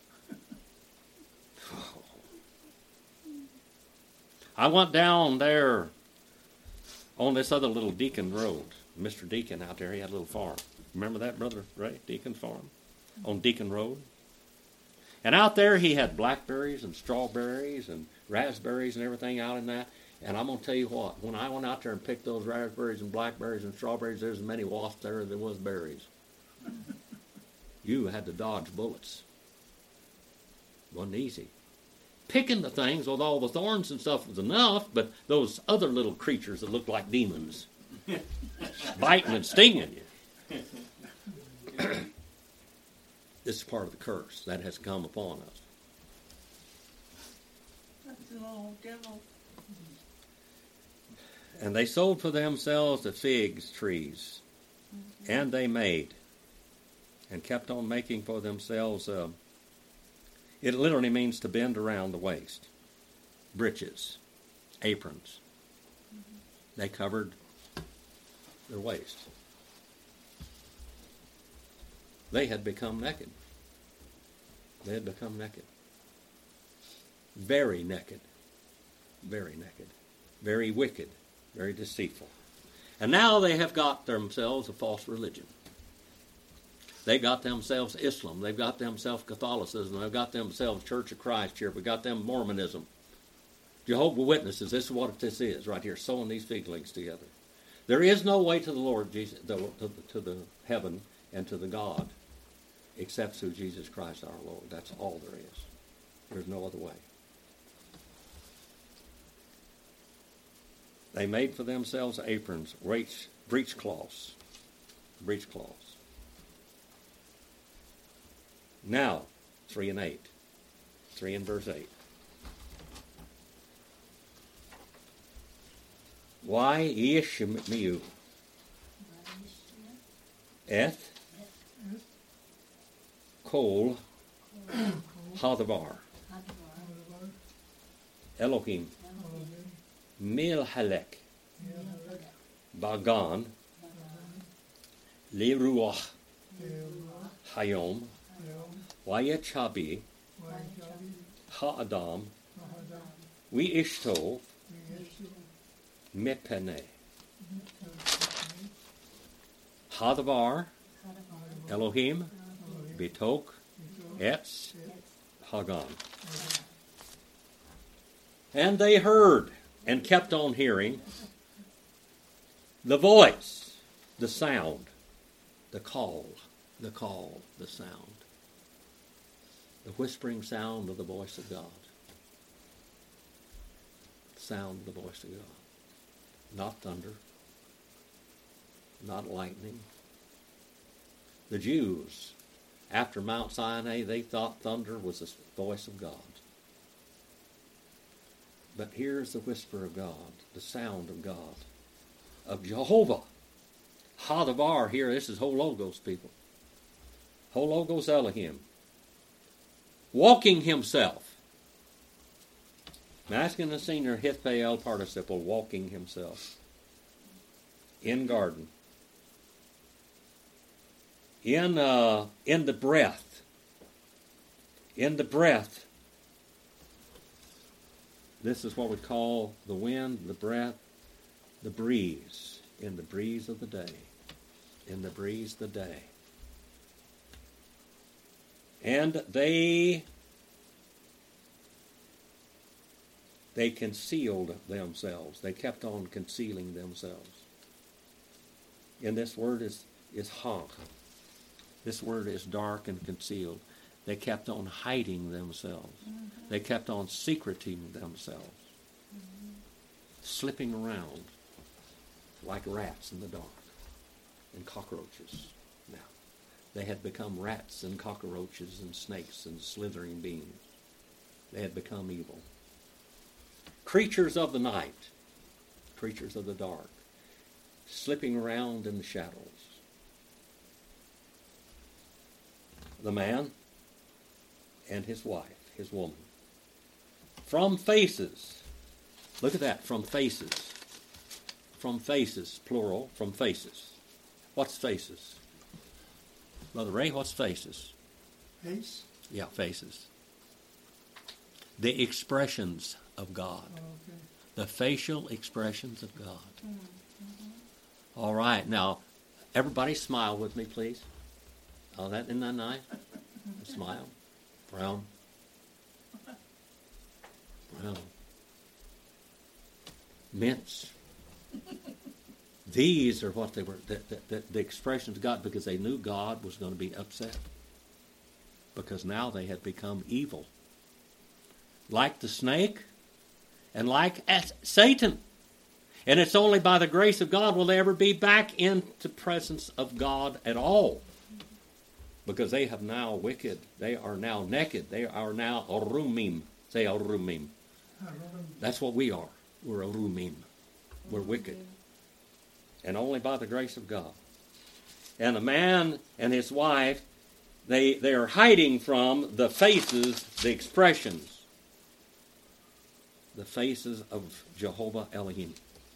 S1: I went down there on this other little Deacon Road. Mr. Deacon out there, he had a little farm. Remember that, Brother Ray? Deacon's farm? On Deacon Road? And out there he had blackberries and strawberries and raspberries and everything out in that. And I'm going to tell you what, when I went out there and picked those raspberries and blackberries and strawberries, there's as many wasps there as there was berries. You had to dodge bullets. Wasn't easy. Picking the things with all the thorns and stuff was enough, but those other little creatures that looked like demons, biting and stinging you. This is part of the curse that has come upon us.
S3: That's the little devil.
S1: And they sowed for themselves the fig trees, and they made, and kept on making for themselves. It literally means to bend around the waist. Breeches, aprons. They covered their waist. They had become naked. They had become naked. Very naked. Very naked. Very wicked. Very deceitful. And now they have got themselves a false religion. They got themselves Islam. They've got themselves Catholicism. They've got themselves Church of Christ here. We got them Mormonism. Jehovah's Witnesses. This is what this is right here, sewing these fig leaves together. There is no way to the Lord Jesus, to the heaven and to the God, except through Jesus Christ our Lord. That's all there is. There's no other way. They made for themselves aprons, breechcloths. Now, 3 and 8. 3 and verse 8. Why yishmiu eth kol hadavar Elohim milhalek bagan liruach hayom Wayachabi Ha'adam We Ishtov Mepene Hadavar Elohim,
S4: Elohim,
S1: Bitok,
S4: Betok,
S1: Etz,
S5: It's
S1: Hagan.
S4: Hagan.
S1: And they heard and kept on hearing the voice, the sound, the call, the sound, the whispering sound of the voice of God. Sound of the voice of God. Not thunder, not lightning. The Jews, after Mount Sinai, they thought thunder was the voice of God. But here's the whisper of God, the sound of God, of Jehovah. Hadavar, here, this is Hologos, people. Hologos Elohim. Walking himself. Masculine and senior Hithpael participle, walking himself. In garden. In the breath. In the breath. This is what we call the wind, the breath, the breeze. In the breeze of the day. In the breeze of the day. And they concealed themselves. They kept on concealing themselves. And this word is hank. This word is dark and concealed. They kept on hiding themselves.
S3: Mm-hmm.
S1: They kept on secreting themselves.
S3: Mm-hmm.
S1: Slipping around like rats in the dark and cockroaches. Now, they had become rats and cockroaches and snakes and slithering beings. They had become evil. Creatures of the night, creatures of the dark, slipping around in the shadows. The man and his wife, his woman. From faces. Look at that, from faces. From faces, plural, from faces. What's faces? Brother Ray, what's faces?
S4: Face?
S1: Yeah, faces. The expressions of God.
S4: Oh, okay.
S1: The facial expressions of God.
S3: Mm-hmm.
S1: All right, now, everybody smile with me, please. Oh, isn't that nice? Smile. Brown. Brown. Mints. These are what they were, the expressions of God, because they knew God was going to be upset. Because now they had become evil. Like the snake and like Satan. And it's only by the grace of God will they ever be back into the presence of God at all. Because they have now wicked. They are now naked. They are now orumim. Say orumim. That's what we are. We're orumim. We're wicked. And only by the grace of God. And a man and his wife, they are hiding from the faces, the expressions. The faces of Jehovah Elohim.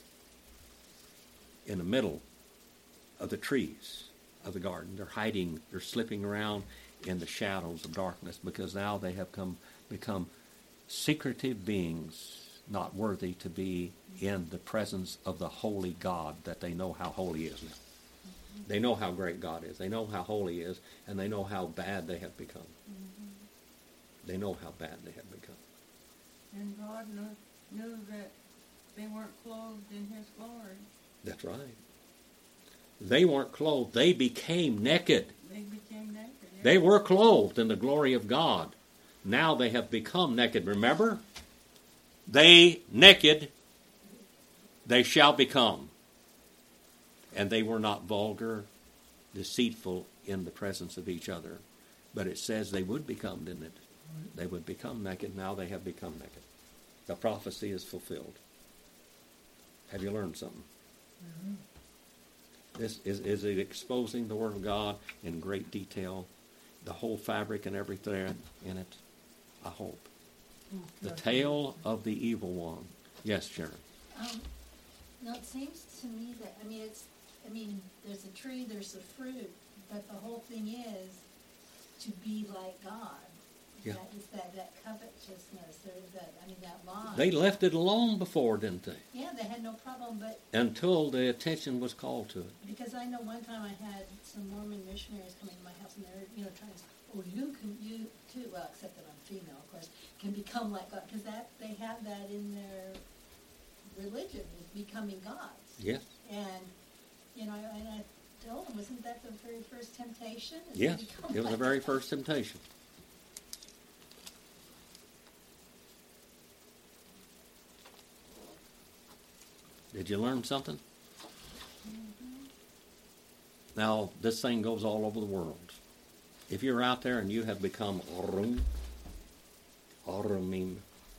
S1: In the middle of the trees of the garden. They're hiding, they're slipping around in the shadows of darkness because now they have become secretive beings, not worthy to be in the presence of the holy God that they know how holy he is now. They know how great God is. They know how holy he is, and they know how bad they have become. They know how bad they have become.
S3: And God knew that they weren't clothed in his glory.
S1: That's right. They weren't clothed. They became naked.
S3: They became naked. Yeah.
S1: They were clothed in the glory of God. Now they have become naked. Remember? They naked, they shall become. And they were not vulgar, deceitful in the presence of each other. But it says they would become, didn't it? They would become naked. Now they have become naked. The prophecy is fulfilled. Have you learned something?
S4: Mm-hmm.
S1: This is it exposing the Word of God in great detail, the whole fabric and every thread in it, I hope. The tale of the evil one. Yes, Sharon.
S5: No, it seems to me that, there's a tree, there's a fruit, but the whole thing is to be like God.
S1: Yeah.
S5: That covetousness, there's that lie.
S1: They left it alone before, didn't they?
S5: Yeah, they had no problem, but
S1: Until the attention was called to it.
S5: because I know one time I had some Mormon missionaries coming to my house, and they were, trying to say, "Oh, you too." Well, except that I'm female, of course, can become like God, because they have that in their religion, is becoming gods.
S1: Yes.
S5: And and I told them, wasn't that the very first temptation? Is to
S1: Yes.
S5: become
S1: It was the
S5: like
S1: very
S5: God?
S1: first temptation. Did you learn something? Now, this thing goes all over the world. If you're out there and you have become Orumim,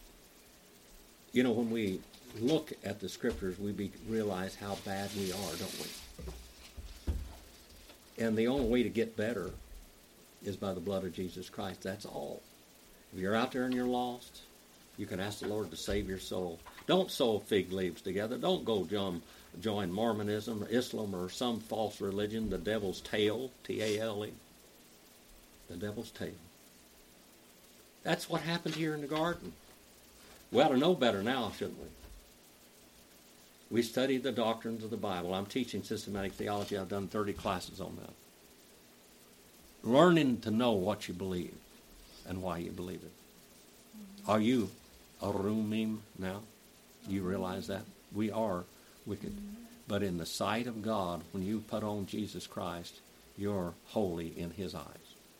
S1: when we look at the scriptures, we realize how bad we are, don't we? And the only way to get better is by the blood of Jesus Christ. That's all. If you're out there and you're lost, you can ask the Lord to save your soul. Don't sew fig leaves together. Don't go join Mormonism or Islam or some false religion, the devil's tail, T-A-L-E. The devil's tail. That's what happened here in the garden. We ought to know better now, shouldn't we? We studied the doctrines of the Bible. I'm teaching systematic theology. I've done 30 classes on that. Learning to know what you believe and why you believe it. Are you Orumim now? You realize that? We are wicked. But in the sight of God, when you put on Jesus Christ, you're holy in His eyes.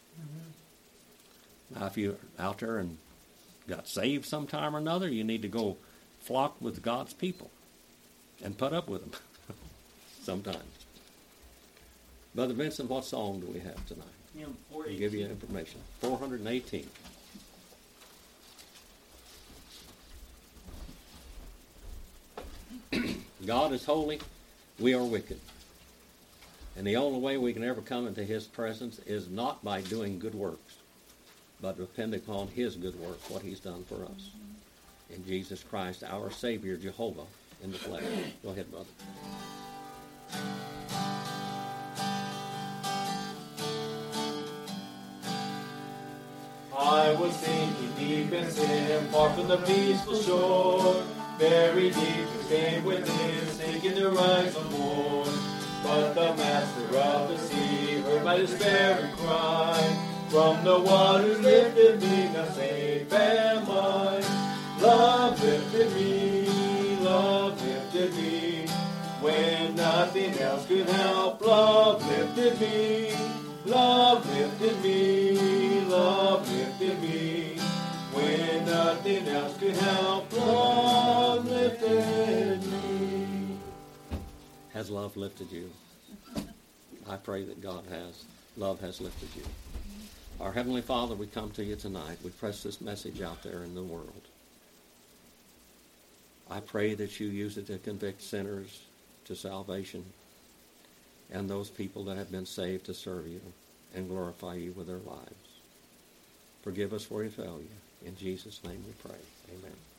S1: Now, if you're out there and got saved sometime or another, you need to go flock with God's people and put up with them sometimes. Brother Vincent, what song do we have tonight?
S2: Hymn
S1: I'll
S2: 418.
S1: give you information. 418. God is holy, we are wicked. And the only way we can ever come into His presence is not by doing good works, but depending upon His good work, what He's done for us. In Jesus Christ, our Savior, Jehovah, in the flesh. Go ahead, brother.
S2: I was sinking deep in sin, far from the peaceful shore. Very deep to stay within, sinking to rise no more. But the master of the sea heard my despairing cry. From the waters lifted me, now safe am I. Love lifted me, love lifted me. When nothing else could help, love lifted me. Love lifted me, love lifted me. When nothing else could help, love lifted me.
S1: Has love lifted you? I pray that God has. Love has lifted you. Our Heavenly Father, we come to you tonight. We press this message out there in the world. I pray that you use it to convict sinners to salvation and those people that have been saved to serve you and glorify you with their lives. Forgive us for we fail you. In Jesus' name we pray. Amen.